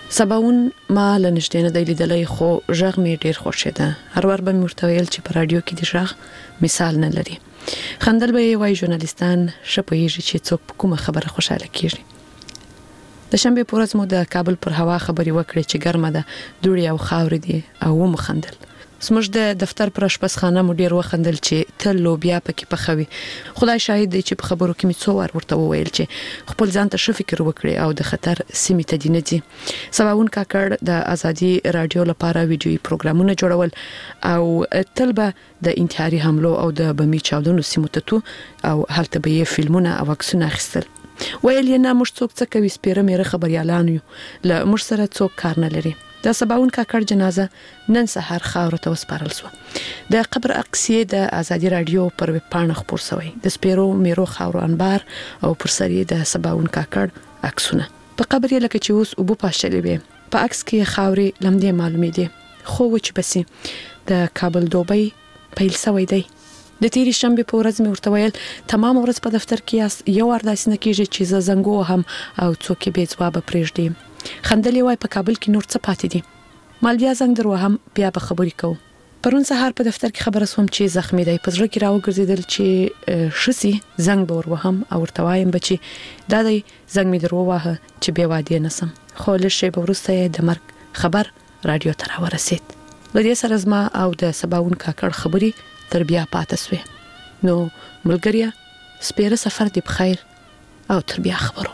سباون ما لنشته نه دی لیدلې خو ژغ می ډیر خوشیده هر وار به مرتویل چې په رادیو کې د ژغ مثال نه لري خندل به وای ژورنالیستان شپویږي چې څوک کومه خبره خوشاله کیږي د شنبه په ورځ مو د کابل پر هوا خبري وکړې چې ګرمه ده دوړي او خاورې دي او مخندل سمج د دفتر پر شپسخانه مو ډیر وخندل چې تل لوبیا پکې پخوي خدای شاهد دی چې په خبرو کې می څو ور ورته وویل چې خپل ځان ته فکر وکړي او د خطر سیمه ته دینه دي سباون کاکړ د ازادي رادیو لپاره ویډیوي پروګرامونه جوړول او تل به د انتحاري حملو او د بمی چاودنو سیمو ته او هلته به فلمونه او عکسونه اخیستل ویل یې نه موږ څوک څه کوي سپیره مېره خبريالان یو له موږ سره څوک کار نه لري د سباون کاکړ جنازه نن سحر خاور ته وسپارل شو د قبر عکسې د ازادي رادیو پر ویب پاڼه خپور شوی د سپیرو میرو خاور انبار او پر سری د سباون کاکړ عکسونه په قبر یې لکه چې اوس ابو پاشلې وي په عکس کې خاورې لمدې معلومې دي خو وچ بسي د کابل دوبۍ پیل شوی دی د تیری شنبه په ورځ مې ورته ویل تمام ورځ په دفتر کې یو ارداس نه کیږي چې ز زنګو هم او څوک به ځواب پرېږدي خندلې وای په کابل کې نور څه پاتې دي مال بیا زنګ درو هم بیا به خبرې کوم پرون سهار په دفتر کې خبره سوم چې زخمی دی په ځړ کې راوګرځیدل چې شسي زنګ به وروهم او ورته وایم بچي دا دی زنګ مې درو واه چې به وادي نسم خو له شی به ورسته د مرګ خبر رادیو ته راورسید لدې سره زما او د سباون کاکړ خبري تر بیا پاتې سوې نو ملګریا سپیره سفر دی بخیر او تر بیا خبرو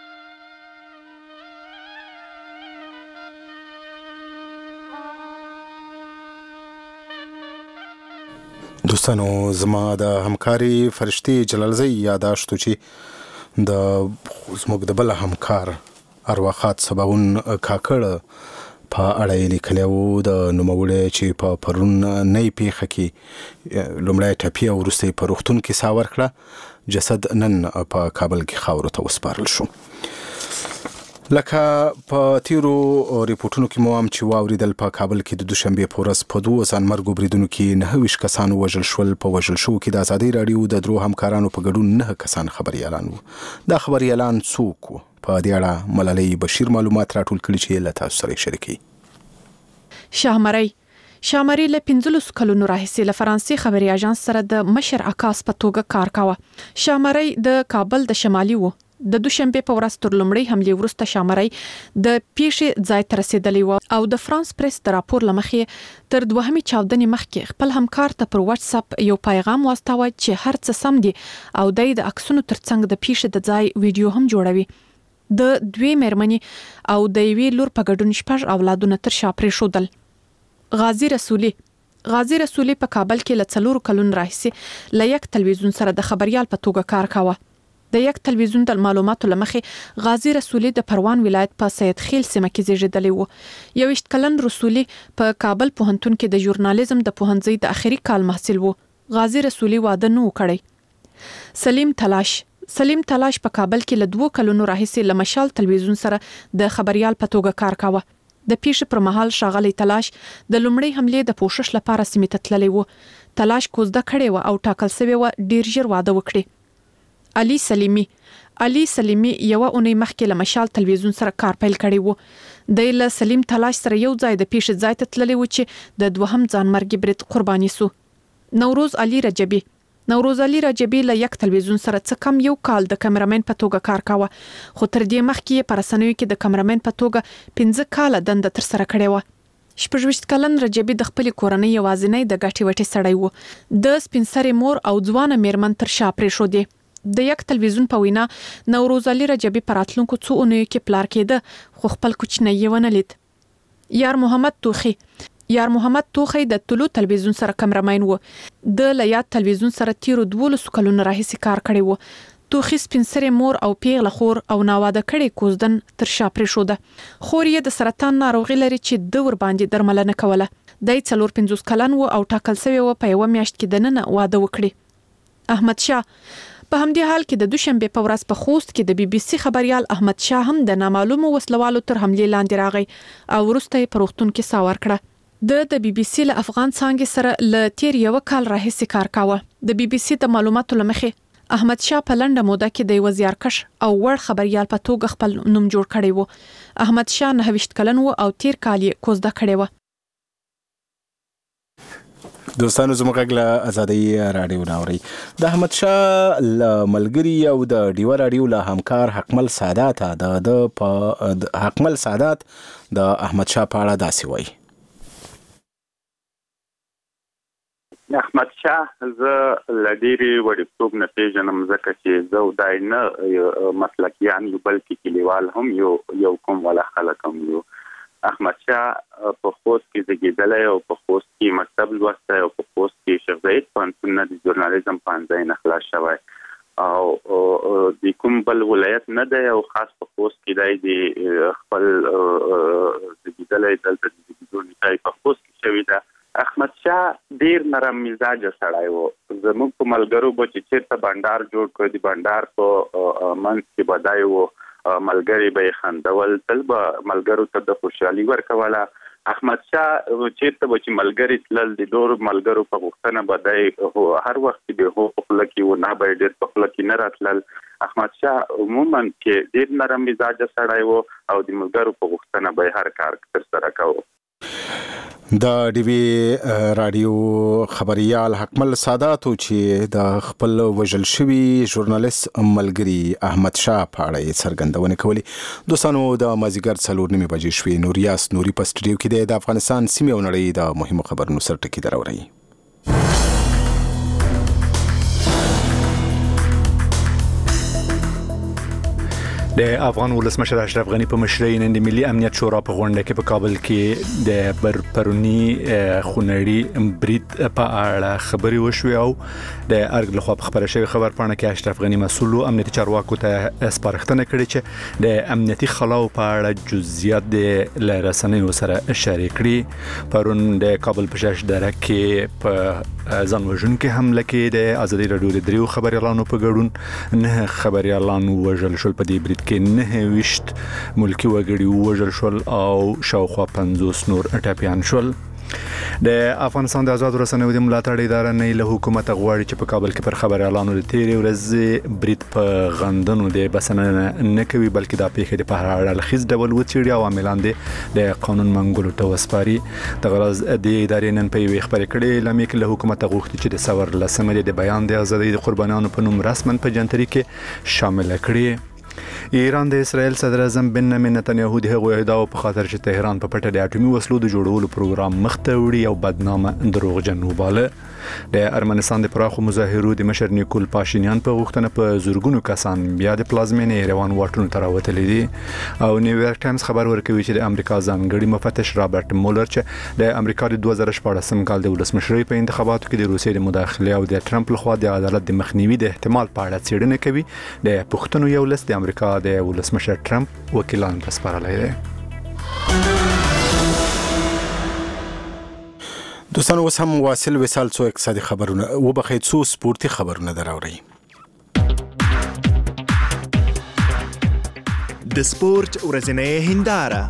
دوستانو زما د همکاري فرشتي جلالزئی یاداشتو چې د زموږ د بل همکار ارواخات سباون کاکړ په اړه لیکلو د نوموړی چې په پرون نه پیخه کې لومړی ټپي او وروسته په روغتون کې ساور کړه جسد نن په کابل کې خاورو ته وسپارل شو لکه په تیرو ریپورتونو کې مو هم چې واوریدل په کابل کې د دوشنبه په ورځ په 2 ځانمرګو بریدونو کې 9 کسان وژل شول په وژل شو کې د ازادي رادیو د درو همکارانو په ګډون 9 کسان خبريالان وو دا خبريالان څوک وو په دې اړه ملالۍ بشیر معلومات راټول کړي چې له تاسو سره شریکي شامري له 15 کلونو راهیسې له فرانسې خبري اژانس سره د مشر عکاس په توګه کار کاوه شامري د کابل د شمالي وو د دوشنبه په ورځ تر لومړی حمله ورسته شامري د پیښې ځای ته رسیدلی و او د فرانس پریس د راپور لمخې تر دوهمي چاودنې مخکې خپل همکار ته پر واتس اپ یو پیغام واستاوه چې هر څه سم دي او د عکسونو ترڅنګ د پیښې د ځای ویډیو هم جوړوي د دوی مېرمنې او د یوې لور په ګډون شپږ اولادونه تر شا پرېښودل غازی رسولي په کابل کې له 4 کلونو راهیسې له یک تلویزیون سره د خبريال په توګه کار کاوه د یک تلویزیون د معلوماتو لمخې غازی رسولي د پروان ولایت په سید خیل سیمه کې زیږیدلی و 21 کلن رسولي په کابل پوهنتون کې د ژورنالیزم د پوهنځي د اخري کال محصل و غازی رسولي واده نه وکړي سلیم تلاش په کابل کې له 2 کلونو راهیسې له مشال تلویزیون سره د خبريال په توګه کار کاوه د پیښې پر مهال شاغلی تلاش د لومړی حمله د پوښښ لپاره سیمه ته تللی و تلاش کوزده کړي و او ټاکل شوی و ډیر ژر واده وکړي علي سلیمی یو اونۍ مخکې له مشال تلویزیون سره کار پیل کړی و د له سلیم تلاش سره یو ځای د پیښې ځای ته تللی و چې د دوهم ځانمرګي برید قرباني سو نوروز علي رجبي له یک تلویزیون سره څه کم یو کال د کیمرامین په توګه کار کاوه خو تر دې مخکې په رسنیو کې د کیمرامین په توګه 15 کال دنده تر سره کړې و 26 کلن رجبي د خپل کورنۍ یوازینی د غټي وټي سړی و د سپینسري مور او ځوانه میرمن تر شا پرې شو دي د یک تلویزیون په وینا نوروز علي رجبي پراتلونکو څو اونیو کې پلار کېده خو خپل کوچنی یې ونه لید یار محمد توخی د طلوع تلویزیون سره کیمرامین و د لیات تلویزیون سره تیرو 12 کلونو راهیسې کار کړی و توخی سپینسري مور او پیغله خور او ناواده کړي کوزدن تر شا پرې شو ده خور یې د سرطان ناروغي لري چې د ور باندې درملنه کوله د 45 کلن و او ټاکل شوی و په یو میاشت کې د نن واده وکړي احمد شاه په همدې حال کې د دوشنبه په ورځ په خوست کې د بي بي سي خبريال احمد شاه هم د نامعلومو وسلوالو تر حمله لاندې راغی او وروسته په روغتون کې ساور کړه د بي بي سي له افغان څانګې سره ل تیر یو کال راهیسې کار کاوه د بي بي سي د معلوماتو لمخې احمد شاه په لنډه موده کې د وزیرکش او وړ خبريال په توګه خپل نوم جوړ کړی و. احمد شاه 29 کلن و او تیر کال یې کوزده کړې و. دوستانو زموږ له ازادي رادیو ناوري د احمد شاه ملګری او د ډیو رادیو له همکار حکمل سادات د احمد شاه په اړه داسې وایي. احمد شاه زه لډيري وړوکتوب نه پیژنم ځکه چې زه دای نه مسلکیان یو بلکې کلیوال هم یو کوم ولا خلک هم یو. احمد شاه په خوست کې زیږیدلی او په خوست کې مکتب لوستی او په خوست کې شیخ زاید پوهنتون نه د ژورنالیزم پوهنځی نه خلاص شوی او د کوم بل ولایت نه دی او خاص په خوست کې دی د خپل زیږیدلی دلته د زیږیدو نکاح په خوست کې شوې ده. احمد شاه ډیر نرم مزاجه سړی و. زموږ په ملګرو به چې چېرته بنډار جوړ کړو د بنډار په منځ کې به دی و ملګری به خندول تل به ملګرو ته د خوشحالي ورکوله. احمد شاه چېرته به چې ملګری تلل د ډېرو ملګرو په غوښتنه به دی هر وخت به هو په خوله کې و نه به ډېر په خوله کې نه راتلل. احمد شاه عموما کې ډېر نرم مزاجه سړی و او د ملګرو په غوښتنه به هر کار ترسره کوو. د ډیوی رادیو خبريال حکمل ساداتو چې د خپل وژل شوی ژورنالیست ملګری احمد شاه په اړه څرګندونه کوي. دوستانو د مازیګر 4:09 بجې شوې. نوریاس نوري په سټډیو کې د افغانستان سیمه او نړۍ د مهمو خبرونو سره ټکی دراوړي. د افغان ولسمشر اشرف غنی په مشرۍ نن د ملي امنیت شورا په غونډه کې په کابل کې د پرونی خونړي برید په اړه خبري وشوي او د ارګ له خوا خبره شوی خبر پاڼه کې اشرف غنی مسؤل امنیتي چارواکو ته سپارښتنه کړې چې د امنیتي خلاو په اړه جزئیات د رسنیو سره شریک کړي. پرون د کابل په شاش دره کې په ځانوژونکو حمله کې د ازادي رادیو د دریو خبريالانو په ګډون 9 خبريالان وژل شول. په دې برید کې 9 ملکی وګړي وژل شول او شاوخوا 50 نور ټپيان شول. د افغانستان د آزاد رسنیو د ملاتړ اداره نه له حکومت غواړي چې په کابل کې پر خبريالانو د تیرې ورځې برید په غندنو د بسنه نه کوي بلکې د پیښې د په اړه لخص ډول وڅېړي او عاملان د قانون منګولو ته وسپاري. د غرض د ادارې نن په یوه خبرې کړې لامل کې له حکومت غوښتي چې د سور لسمه د بیان د ازادۍ د قربانیانو په نوم رسمن په جنتري کې شامل کړي. ایران د اسرائیل صدر اعظم بنیامین نتنیاهو د هغو اهداف په خاطر چې تهران په پټه د اټومي وسلو د جوړولو پروګرام مخته وړي او بدنامه دروغجن وباله. د ارمنستان د پراخو مظاهرو د مشر نیکول پاشینیان په غوښتنه په زورګونو کسان بیا د پلازمینې ایروان واټونو ته راوتلي دي او نیویارک ټایمز خبر ورکوي چې د امریکا ځانګړي مفتش رابرټ مولر چې د امریکا د 2014 کال د ولسمشرۍ په انتخاباتو کې د روسیې د مداخله او د ټرمپ لخوا د عدالت د مخنیوي د احتمال په اړه څېړنه کوي. د پښتنو یو لست د امریکا د ولسمشر ټرمپ وکیلان ته سپارلی دی. دوستانو اوس هم واصل وصال څو اقتصادي خبرونه وبخښئ څو سپورتي خبرونه دراوړي. د سپورت ورځنۍ هنداره.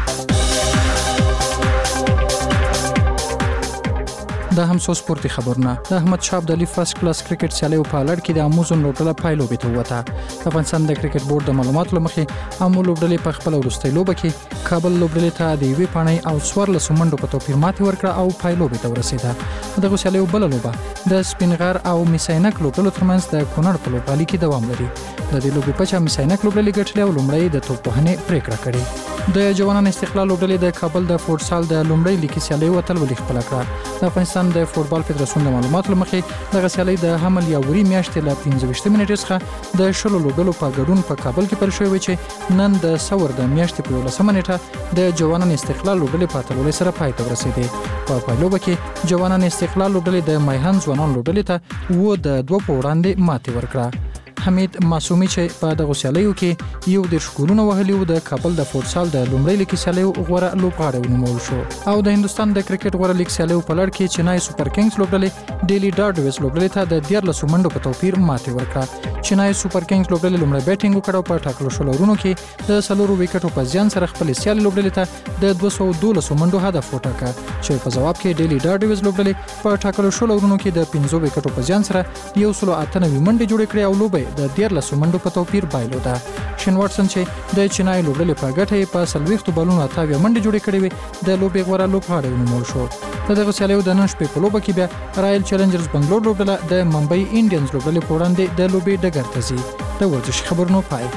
دا هم څو سپورتي خبرونه. د احمد شاه ابدالي فرست کلاس کرکټ سیالیو په لړ کې د اموزون لوبډله پایلوبې ته وته. د افغانستان د کرکټ بورډ د معلوماتو لمخې امو لوبډلې په خپل وروستۍ لوبه کې کابل لوبډلې ته د یوې پاڼۍ او 14 منډو په توپیر ماتې ورکړه او پایلوبې ته ورسېده. دغه سیالیو بل لوبه د سپینغر او میساینک لوبډلو ترمنځ د کونړ په لوبډلې کې دوام لري. د دې لوبې په چا میساینک لوبډلې ګټلې او لومړی د توپوهنې پریکړه کړې. د جوانان استقلال لوبډلې د کابل د فوټسال د لومړۍ لیګي سیالۍ وتلولې خپل کړه. د افغانستان د فوټبال فدراسیون د معلوماتو لمخې دغه سیالۍ د حمل یا وری میاشتې له 15 نیټې څخه د شلو لوبډلو په ګډون په کابل کې پیل شوی چې نن د سور د میاشتې په 11 نیټه د جوانان استقلال لوبډلې په اتلولۍ سره پای ته ورسېدې. په پایلوبه کې جوانان استقلال لوبډلې د مایهن ځوانان لوبډلې ته و د 2 په وړاندې ماتې ورکړه. حمید معصومی چې په دغه سیالیو کې یو د شکولونه وهلی و د کابل د فوتسال د لومړی لیګ سیالیو غوړه لوبغاړی ونومول شو او د هندستان د کرکټ غوړه لیګ سیالیو په لړ کې چنای سوپر کینګز لوبډلې ډیلی ډارډویز لوبډلې ته د 14 منډو په توپیر ماتې ورکړه. چنای سوپر کینګز لوبډلې لومړی بیټینګ وکړ په ټاکلو شو لورونو کې د 4 وکټو په زیان سره خپل سیالي لوبډلې ته د 212 منډو هدف وټاکه چې په جواب کې ډیلی ډارډویز لوبډلې په ټاکلو شو لورونو کې د 15 وکټو په زیان سره 198 منډې جوړې کړې او لوبې د 14 منډو په توپیر بایلوده. شین واټسن چې د چنای لوبډلې په ګټه په 40 بالونو 28 منډې جوړې کړې وي د لوبې غوړه لوبغاړی ونومول شو. په دغه سیالیو د نن شپې په لوبه کې بیا رایل چیلنجرز بنگلور لوبډله د ممبئی انډینز لوبډلې په وړاندې د لوبې ډګر ته ځي. د ورزش خبرونو پای.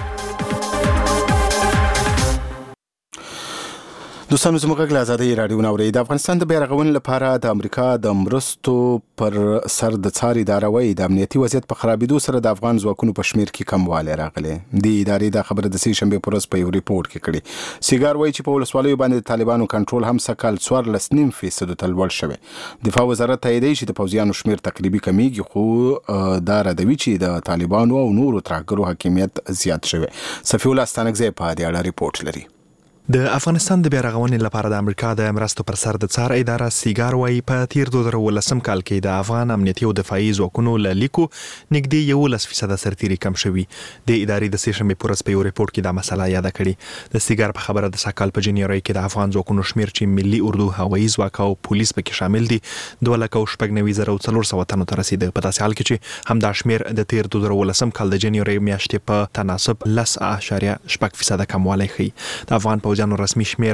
دوستانو زموږ غږ له ازادۍ راډیو ناوړي د افغانستان د بیرغونې لپاره د امریکا د مرستو پر سر د څار اداره وایي د امنیتي وضعیت په خرابېدو سره د افغان ځواکونو په شمیر کې کموالی راغلی. د ادارې دا خبره د سې شنبې په ورځ په یو ریپورت کې کړې. سیګار وایي چې په ولسوالیو باندې د طالبانو کنټرول هم سکهال 14.5% ته لوړ شوی. دفاع وزارت تاییدوي چې د پوځیانو شمیر تقریبي کمیږي خو دا ردوي چې د طالبانو او نورو ترهګرو حاکمیت زیات شوی. صفي الله ستانکزی په دې اړه ریپورت لري. د افغانستان د بیرغونې لپاره د امریکا د مرستو پر سر د څار اداره سیګار وایي په تیر 2018 کال کې د افغان امنیتي او دفاعي ځواکونو له لیکو نږدې 11% سرتیري کم شوي. د ادارې د سې شنبې په ورځ په یو ریپورت کې دا مسله یاد کړې. د سیګار په خبره د سکهال په جنوري کې د افغان ځواکونو شمیر چې ملي اردو هوایي ځواک او پولیس پکې شامل دي 2,94,400 تنو ته رسیده. په داسې حال کې چې هم دا شمیر د تیر 2018 کال د جنوري میاشتې په تناسب 10.4% کموالی ښيي. د افغان پوځیانو رسمي شمیر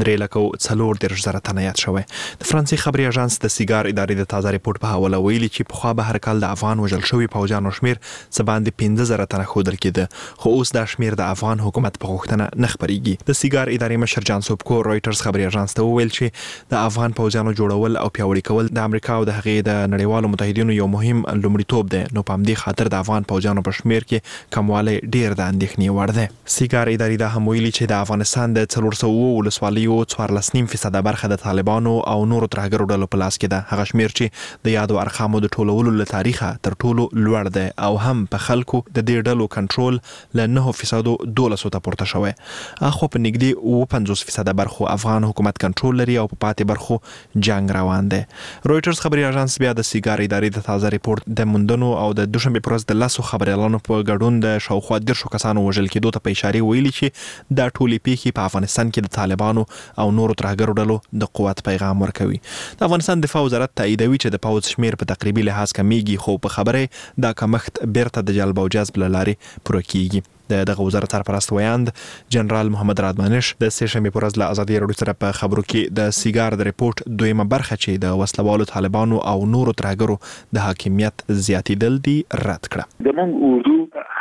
3,40,000 تنه یاد شوی. د فرانسې خبري اژانس د سیګار ادارې د تازه ریپورت په حواله ویلي چې په خوا به هر کال د افغان وژل شوی پوځیانو شمیر څه باندې 15,000 تنه ښودل کېده خو اوس دا شمیر د افغان حکومت په غوښتنه نه خبريږي. د سیګار ادارې مشر جان سوبکو رويټرز خبري اژانس ته وویل چې د افغان پوځیانو جوړول او پیاوړي کول د امریکا او د هغې د نړیوالو متحدینو یو مهم لومړیتوب دی نو په همدې خاطر د افغان پوځیانو په شمیر کې کموالی ډیر د اندېښنې وړ دی. سیګار ادارې دا هم ویلي چې د افغانستان د 400 ولسوالیو 14.5% برخه د طالبانو او نورو ترهګرو ډلو په لاس کې ده. هغه شمیر چې د یادو ارقامو د ټولولو له تاریخه تر ټولو لوړ دی او هم په خلکو د دې ډلو کنټرول له 9% 12% ته پورته شوی. اخو په نږدې 50% برخو افغان حکومت کنټرول لري او په پاتې برخو جنگ روان دی. رويټرز خبري اژانس بیا د سیګار ادارې د تازه ریپورت د موندنو او د دوشنبه پر ورځ د لاسو خبريالانو په ګډون د شاوخوا 10 کسانو وژل کېدو ته په اشاره ویلي چې دا ټولې پیښې په افغانستان کې د طالبانو او نورو ترهګرو ډلو د قوت پیغام ورکوي. د افغانستان دفاع وزارت تاییدوي چې د پوځ شمیر په تقریبي لحاظ کمیږي خو په خبره دا کمښت بیرته د جلب او جذب لارې پوره کیږي. دغه وزارت سرپرست ویاند جنرال محمد رادمانش د سې شنبې په ورځ له ازادي راډیو سره په خبرو کې د سیګار د ریپورت دویمه برخه چې د وسلوالو طالبانو او نورو ترهګرو د حاکمیت زیاتیدل دي رد کړه. د مونږ اردو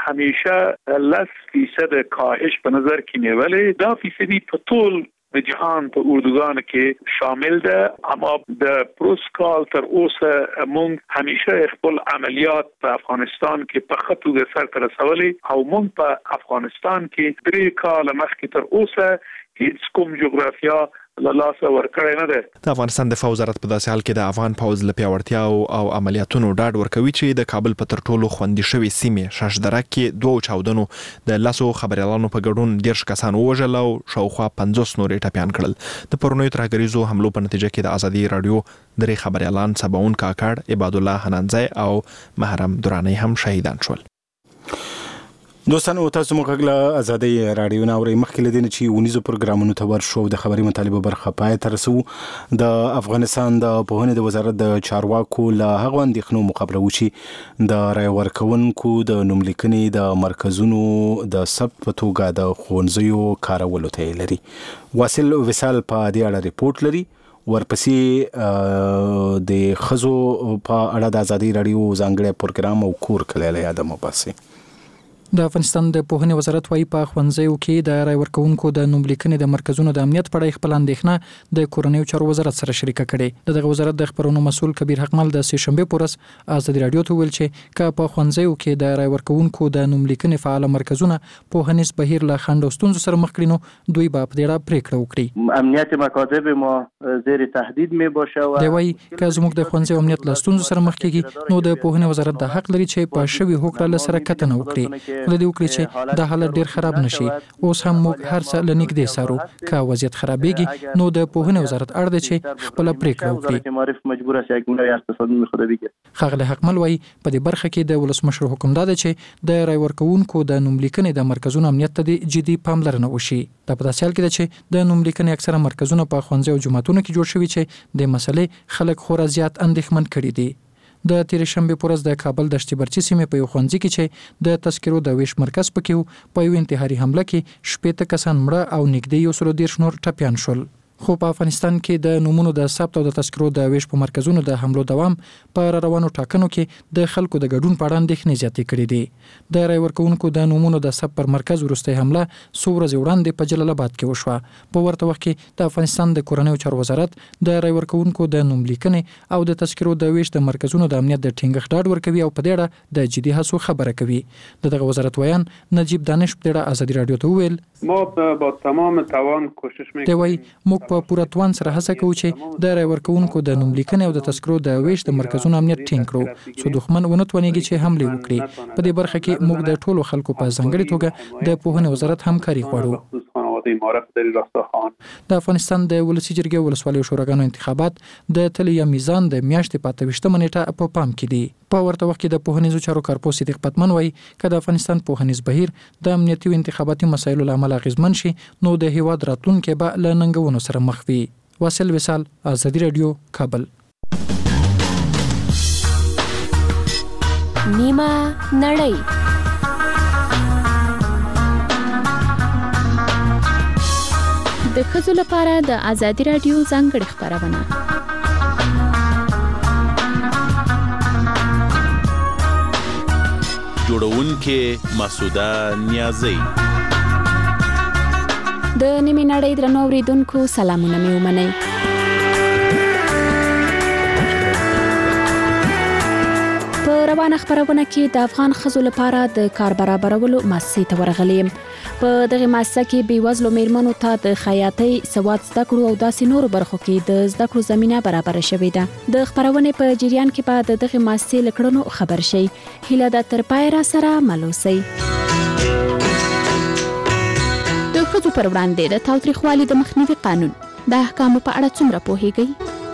همیشه 10% کاهش په نظر کې نیولې دا فیصدي په ټول د جهان په اردوګانو کې شامل ده اما د پروسکال تر اوسه مونږ همیشه خپل عملیات په افغانستان کې په خطو سر ته رسولي او مونږ په افغانستان کې 3 کال مخکې تر اوسه هیڅ کوم جغرافیا لاسه ورکړی نه ده. د افغانستان دفاع وزارت په داسې حال کې د افغان پوځ له پیاوړتیا او عملیاتونو ډاډ ورکوي چې د کابل په تر ټولو خوندي شوی سیمې شاشدره کې 2 چاودنو د لاسو خبريالانو په ګډون 10 کسان وژل او شاوخوا 50 نورې ټپيان کړل. د پرونیو ترهګریزو حملو په نتیجه کې د ازادي راډیو درې خبريالان سباون کاکړ عباد الله حنانزی او محرم درانی هم شهیدان شول. دوستانو تاسو مو غږ ازادي راډیو ناوړي مخکې لدین چې ونیزو پروګرامونو ته ورشو د خبري مطالبه برخه پای تر سو د افغانستان د پوهنې د وزارت د چارواکو له هغه اندېښنو مقابله وشي د رای ورکونکو د نوملیکنې د مرکزونو د ثبت په توګه د ښوونځیو کارولو ته لري. واصل وصال په دې اړه ریپورت لري. ورپسې د خزو په اړه د ازادي راډیو ځانګړي پروګرام او کور کله یاد مو باسي. د افغانستان د پوهنې وزارت وايي په ښوونځیو کې د رای ورکوونکو د نوم لیکنې د مرکزونو د امنیت په اړه خپل اندېښنه د کورنیو چارو وزارت سره شریکه کړې. دغه وزارت د خبرونو مسؤل کبیر حقمل د سه شنبه پورس ازادي رادیو ته ویل چې که په ښوونځیو کې د رای ورکوونکو د نوم لیکنې فعال مرکزونه پوهنیز بهیر له خنډ او ستونزو سره مخ کړي نو دوی به په دې اړه پریکړه وکړي. امنیت مکاتب ما زیر تهدید می باشه و دی وايي که زموږ د ښوونځي امنیت له ستونزو سره مخ کیږي نو د پوهنې وزارت د حق لري چې په شوي هوکړه له سره کتنه وکړي. خو دې وکړي چې دا حالت ډیر خراب نشي. اوس هم موږ هر څه لنګدې سارو که وضعیت خرابېږي نو د پوهنې وزارت اړ دی چې خپل پریکړه وکړي. ښاغلی حقمل وايي په دې برخه کې د ولسمشر حکم دا دی چې د رای ورکوونکو د نوم لیکنې د مرکزونو امنیت ته جدي پاملرنه وشي. دا په داسې حال کې ده چې د نوم لیکنې اکثره مرکزونه په ښوونځي او جوماتونو کې جوړ شوي چې د مسلې خلک خورا زیات اندېښمن کړي دي. د تیر شنبه پورز د کابل د شتیبرچی سیمې په یو ښوونځي کې چې د تذکرو د ویش مرکز پکې په یو انتحاري حمله کې 18 کسان مړه او نږدې 130 نور ټپیان شول. خو په افغانستان کې د نومونو د ثبت او د تذکرو د ویش په مرکزونو د حملو دوام په روانو ټاکنو کې د خلکو د ګډون په اړه اندېښنې زیاتې کړې دي. د رای ورکوونکو د نومونو د ثبت پر مرکز وروستۍ حمله څو ورځې وړاندې په جلال آباد کې وشوه. په ورته وخت کې د افغانستان د کورنیو چارو وزارت د رای ورکوونکو د نوم لیکنې او د تذکرو د ویش د مرکزونو د امنیت د ټینګښت ډاډ ورکوي او په دې اړه د جدي هڅو خبره کوي. دغه وزارت ویان نجیب دانش په دې اړه ازادي رادیو ته وویل ما با تمام توان کوشش میکنیم. دی وايي موږ په پوره توان سره هڅه کوو چې د رای ورکوونکو د نوم لیکنې او د تذکرو د ویش د مرکزونو امنیت ټینګ کړو څو دښمن ونه توانېږي چې حمله وکړي. په دې برخه کې موږ د ټولو خلکو په ځانګړي توګه د پوهنې وزارت همکاري غواړو. د افغانستان د ولسی جرګې ولسوالۍ شوراګانو انتخابات د تلیه میزان د میاشتې په 28 نیټه په پام کې دي. په ورته وخت کې د پوهنیزو چارو کارپوه صدیق پتمن وايي که د افغانستان پوهنیز بهیر د امنیتي او انتخاباتي مسایلو له امله اغیزمن شي نو د هیواد راتلونکی به له ننګونو سره مخ وي. واصل وصال، ازادي رادیو، کابل. نیمه نړۍ د ښځو لپاره د ازادي رادیو ځانګړې خپرونه. جوړونکې مسعوده نیازی. د نیمه نړۍ درنو اوریدونکو سلامونه مې ومنئ. په روانه خبرونه کې د افغان ښځو لپاره د کار برابرولو مؤسسې ته ورغلیم. په دغه مؤسسه کې بېوزلو میرمنو ته د خیاطۍ، سواد زده کړو او داسې نورو برخو کې د زده کړو زمینه برابره شوې ده. د خبرونې په جریان کې به د دغه مؤسسې له کړنو خبر شئ. هیله ده تر پایه را سره مل اوسئ. د ښځو پر وړاندې د تاوتریخوالي د مخنیوي قانون د احکامو په اړه څومره پوهیږئ؟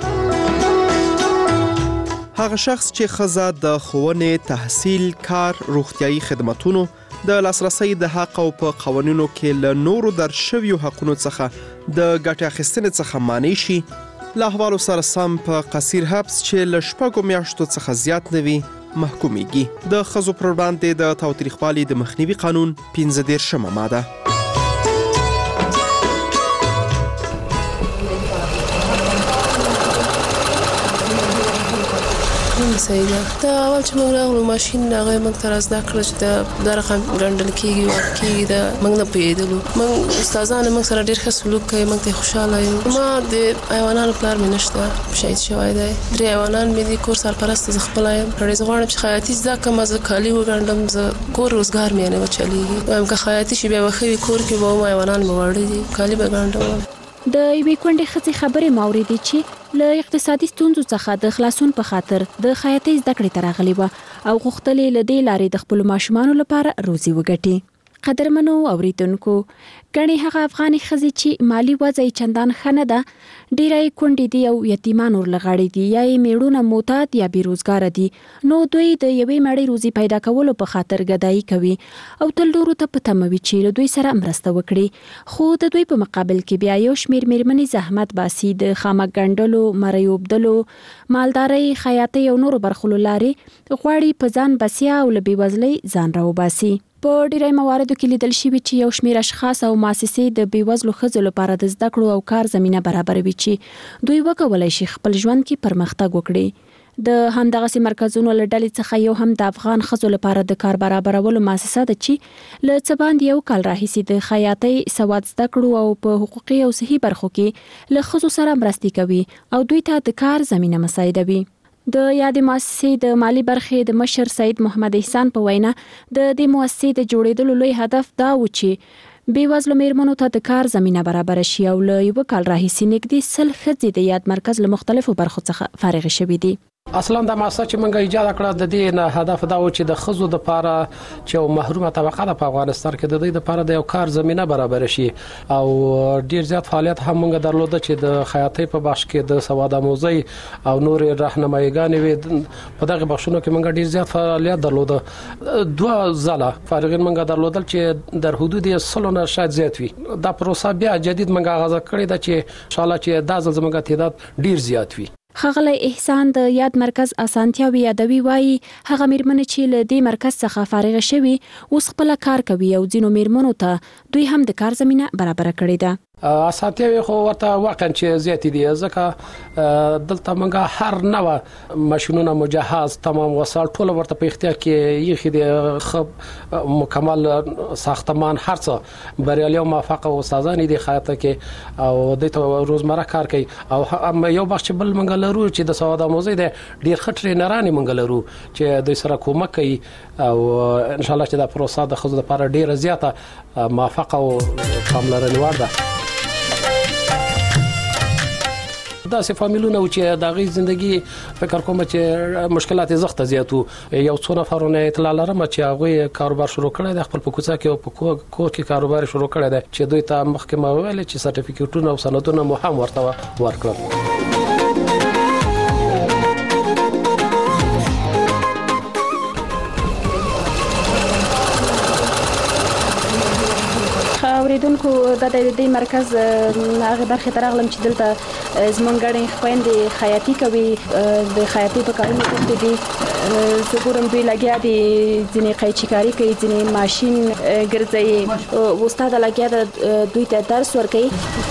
هغه شخص چې ښځه د ښوونې، تحصیل، کار، روغتیايي خدماتونو د لاسرسي د حق او په قوانینو کې له نورو درشویو حقونو څخه د ګټې اخیستنې څخه مانع شي، له احوالو سره سم په قصیر حبس چې له 6 میاشتو څخه زیات نه وي محکومیږي. د ښځو پر وړاندې د تاوتریخوالي د مخنیوي قانون 15 ماده. سیده دا اول چې موږ راغلو ماشین هغه موږ ته زده کړل چې دا رقم ګڼل کېږي او کېږي دا موږ نه پوهېدلو. موږ استادانو موږ سره ډېر ښه سلوک کوي، موږ ته خوشحاله یو. ما د حیوانانو پلار مې نشته، شهید شوی دی. 3 حیوانان مې دي، کور سرپرست زه خپله یم. زه غواړم چې خیاطي زده کړم، زه کالي وګنډم، زه کور روزګار مې نه وچلېږي. وایم که خیاطي شي بیا به ښه وي، کور کې به حیوانان مې واړه دي، کالي به ګنډم. د یوې کونډې ښځې خبرې مې اورېدې چې له اقتصادي ستونزو څخه د خلاصون په خاطر د خیاطۍ زده کړې ته راغلې وه او غوښتل یې له دې لارې د خپلو ماشومانو لپاره روزي وګټي. قدرمنو اوریدونکو، ګڼې هغه افغاني ښځې چې مالي وضع یې چندان ښه نه ده، ډېره یې کونډې دي او یتیمان ورلغړې دي یا یې میړونه معتاد یا بېروزګاره دي، نو دوی د یوې مړۍ روزي پیدا کولو په خاطر ګدایي کوي او تل نورو ته په تمه وي چې له دوی سره مرسته وکړي. خو د دوی په مقابل کې بیا یو شمېر میرمنې زحمت باسي د خامک ګنډلو، مرۍ اوبدلو، مالدارۍ، خیاطۍ او نورو برخو له لارې غواړي په ځان بسیا او له بېوزلۍ ځان راوباسي. په ډیری مواردو کې لیدل شوي چې یو شمېر اشخاص او مؤسسې د بېوزلو ښځو لپاره د زده کړو او کار زمینه برابروي چې دوی وکولای شي خپل ژوند کې پرمختګ وکړي. د همدغه مرکزونو له ډلې څخه یو هم د افغان ښځو لپاره د کار برابرولو مؤسسه ده چې له څه باندې یو کال راهیسې د خیاطۍ سواد زده کړو او په حقوقي او صحي برخو کې له ښځو سره مرستې کوي او دوی ته د کار زمینه مساعدوي. د یادې مؤسسې د مالی برخې د مشر سید محمد احسان په وینا د دې مؤسسې د جوړېدلو لوی هدف دا و چې بېوزلو میرمنو ته د کار زمینه برابر شي او له یو کال راهیسې نږدې 100 ښځې د یاد مرکز له مختلفو برخو څخه فارغ شوي دي. اصلا د مؤسسه چې موږ ایجاد کړه د دې نه هدف دا و چې د ښځو د لپاره چې محرومه طبقه د افغانستان کې د دې لپاره د یو کار زمينه برابر شي او ډیر زیات فعالیت هم موږ درلوده چې د خیاطۍ په بخش کې د سواد آموزي او نور راهنمایګانې وي په دغه بخشونو کې موږ ډیر زیات فعالیت درلوده. دوه ځله فارغین موږ درلودل چې در حدود 100 نه شاید زیات وي. دا پروسه بیا جدید موږ آغاز کړی دا چې ان شاء الله چې دا ځل زموږ تعداد ډیر زیات وي. ښاغلی احسان د یاد مرکز اسانتیاوي یادوي وایي هغه میرمنې چې له دې مرکز څخه فارغ شوي اوس خپل کار کوي او ځینو میرمنو ته دوی هم د کار زمینه برابر کړې ده. اسانتیاوي خو ورته واقعا چې زیات دي ځکه دلته موږ هر نوع ماشینونه مجهز تمام وسایل ټول ورته په اختیار کې یخي د خب مکمل ساختمان هر څه بریالي او موفق استادان دي خاطر کې او د روزمره کار کوي او یو بخش بل موږ لرو چې د سواد آموزي د ډیر خټري نرانه موږ لرو چې د سره کومک کوي او ان شاء الله چې دا پروسه د خزو لپاره ډیره زیاته موفق او پاملرنه وړ ده. دا سه فامیلونه چې د غي ژوندۍ فکر کوم چې مشکلات زغته زیاتو یو څو نفرونه اطلاع لرم چې هغه کاروبار شروع کړی د خپل په کوڅه کې او په کور کې کاروبار شروع کړی دی چې دوی ته محکمه ویل چې سرټیفیکټونه او سندونه مو هم ورته ورکړل. اوریدونکو د دې مرکز هغه برخه ترغلم چې دلته زمونږ خويندې خیاطي کوي د خیاطي په کارونو کې دي زګورم دوی لګیا دي ځینې قیچیکاری کوي ځینې ماشين ګرځي استاد لګیا د دوی ته درس ورکوي.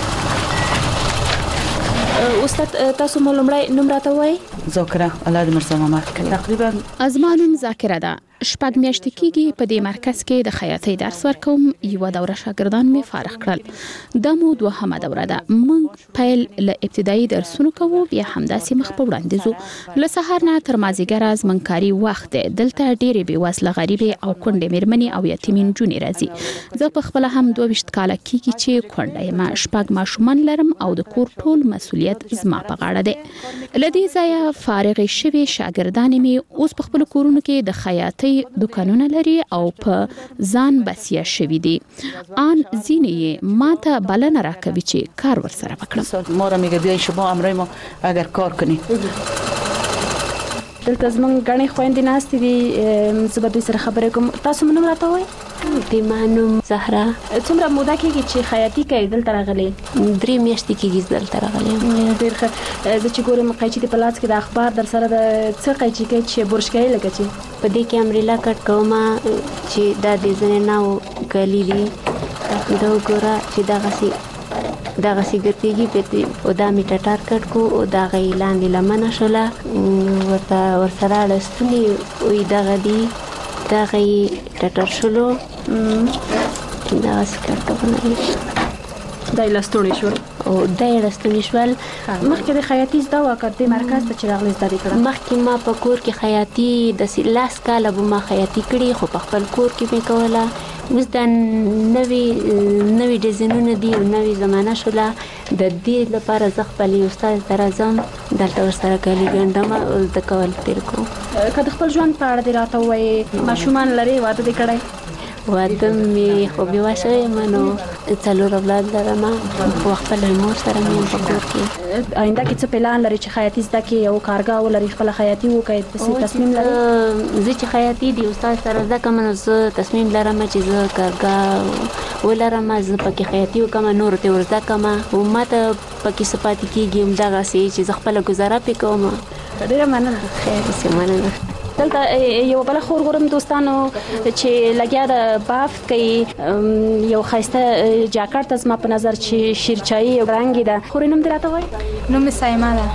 استاد تاسو مو لمړی نوم راته وایي؟ ذاکره الله دې مرسته مامات کړي. تقریبا ازمانم ذاکره ده. شپږ میاشتې کېږي په دې مرکز کې د خیاطۍ درس ورکوم. یو دوره شاګردان می فارغ کړل. دا مو دوهمه دوره ده. موږ پیل له ابتدایي درسونو کوو بیا همداسې مخ په وړاندې ځو. له سهار نه تر مازیګره زمونکاري وخت دی. دلته ډېرې بېوزله غریبې او کونډې میرمنې او یتیمې نجونې راځي. زه په خپله هم 22 کاله کېږي چې کونډه یم. شپږ ماشومان لرم او د کور ټول مسؤلیت زما په غاړه دی. له دې ځایه فارغې شوې شاګردانې مې اوس په خپلو کورونو کې د خیاطۍ دکانونه لري او په ځان بسیا شوي دي. آن ځینې ماته بلنه راکوي چې کار ورسره وکړم. ما را میگه بیاین شما امرای ما اگر کار کنی. دلته زمونږ غني خويندې ناستې دي. زه به دوی سره خبرې کوم. تاسو نوم راته وایئ؟ تیمانم زهرا. څومره موده کېږي چې خیاطي کوي دلته راغلي؟ 3 میاشتې کېږي دلته راغلي. ډېر ښه. زه چې ګورم قیچي دې په لاس کې د اخبار در سره د څه قیچي کوي چې برش کوي لکه چې په دې کې امریلا کټ کوم چې دا د ځنه نو کلی دي دا وګوره چې دا غسی ګرځيږي په او دا میټر کټ کو او دا غي لاندې لمنه شوله ورسره لستونی وې دا غدي دا غي ټټر شلو دا سکرټ کوي دا لستونی شو او دا لستونی شول. مخکې د خیاطي زده وکړې مرکز ته چې راغلی زده کړم. مخکې ما په کور کې خیاطي د لاس کاله به ما خیاطي کړي خو په خپل کور کې مې کوله. اوس د نوې ډیزاینونه دي او نوې زمانه شوله. د دې لپاره زه خپل استاد ته راځم دلته ورسره کالي ګنډم او د کول تیر کوم. که د خپل ژوند په اړه دې راته ووایې ماشومان لري واده دې کړی؟ واده مې خو بېوه شوی یم نو 4 اولاد لرم خو خپل مور سره مې یم په کور کې. آینده کې څه پلان لري چې خیاطي زده کړې او کارګاه ولري خپله خیاطي وکړې داسې تصمیم لري؟ زه چې خیاطي د استاد سره زده کوم نو زه تصمیم لرم چې زه کارګاه ولرم. زه پکې خیاطي وکړم نور ته ورزده کوم او ما ته پکې څه پاتې کېږي همدغسې چې زه خپله ګزاره پرې کوم. ډېره مننه. خیر داسې مننه. دلته یو بل خور ګورم دوستانو چې لګیا د بافت کوي. یو خاسته جاکټ زما په نظر چې شیرچایی رنګي ده. خورې نوم دې راته وایي؟ نوم سایما ده.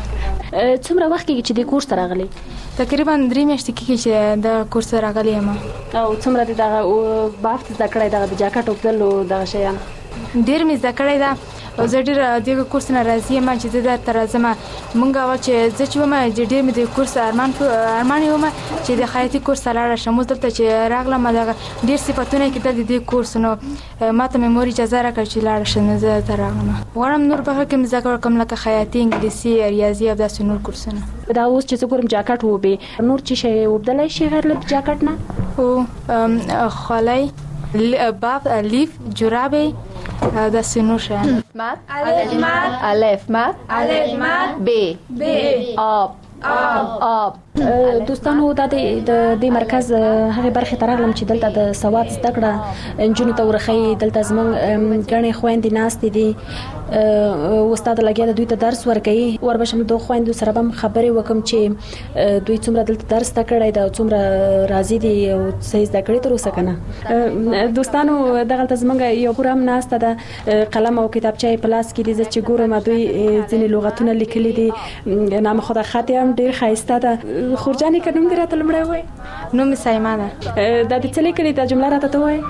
څومره وخت کې چې د کورس راغلی؟ تقریبا 3 میاشتې کې چې د کورس راغلی یم. او څومره دغه بافت زده کړی دغه د جاکټ اوبدل او دغه شیان؟ ډېر مې زده کړی ده او زه ډېر دغه کورس نه راضي یم چې زه درته راځم. مونږ اول چې زه چې وم ډېر مې د کورس ارمان وم چې د خیاطي کورس ته لاړه شم. اوس دلته چې راغلم دغه ډېر صفتونه یې کېدل د دې کورس نو ماته مې مور اجازه راکړه چې لاړه شم. نو زه دلته راغلم. غواړم نور برخه کې مې زده کړه کوم لکه خیاطي، انګلیسي، ریاضي او داسې نور کورسونه. دا اوس چې زه ګورم جاکټ ووبې نور چې شی اوبدلی شي غیر له جاکټ نه؟ هو خولۍ، باب، لیف، جورابې دا سينو شان. الف مات ب آب. دوستانو دا د مرکز هغه برخه ترغلم چې دلته د سواد زده کړه انجونو ته ورخی. دلته زمونږ غنې خويندې ناست دي، استاد لګیا د دوی ته درس ورکوي. وربشم دوه خويندو سره هم خبرې وکم چې دوی څومره دلته درس زده کړی دا څومره راضي دي او څه زده کړی تر اوسه کنه. دوستانو دغه زمونږ یو ګورم ناست ده، قلم او کتابچه په لاس کې دي. چې ګورم دوی ځینې لغتونه لیکلي دي. نام خدا خط هم ډیر ښایسته ده. خورجانې که نوم دې راته لومړی وایي؟ نوم مې سایما ده. دا د څه لیکلي دا جمله راته ته وایي؟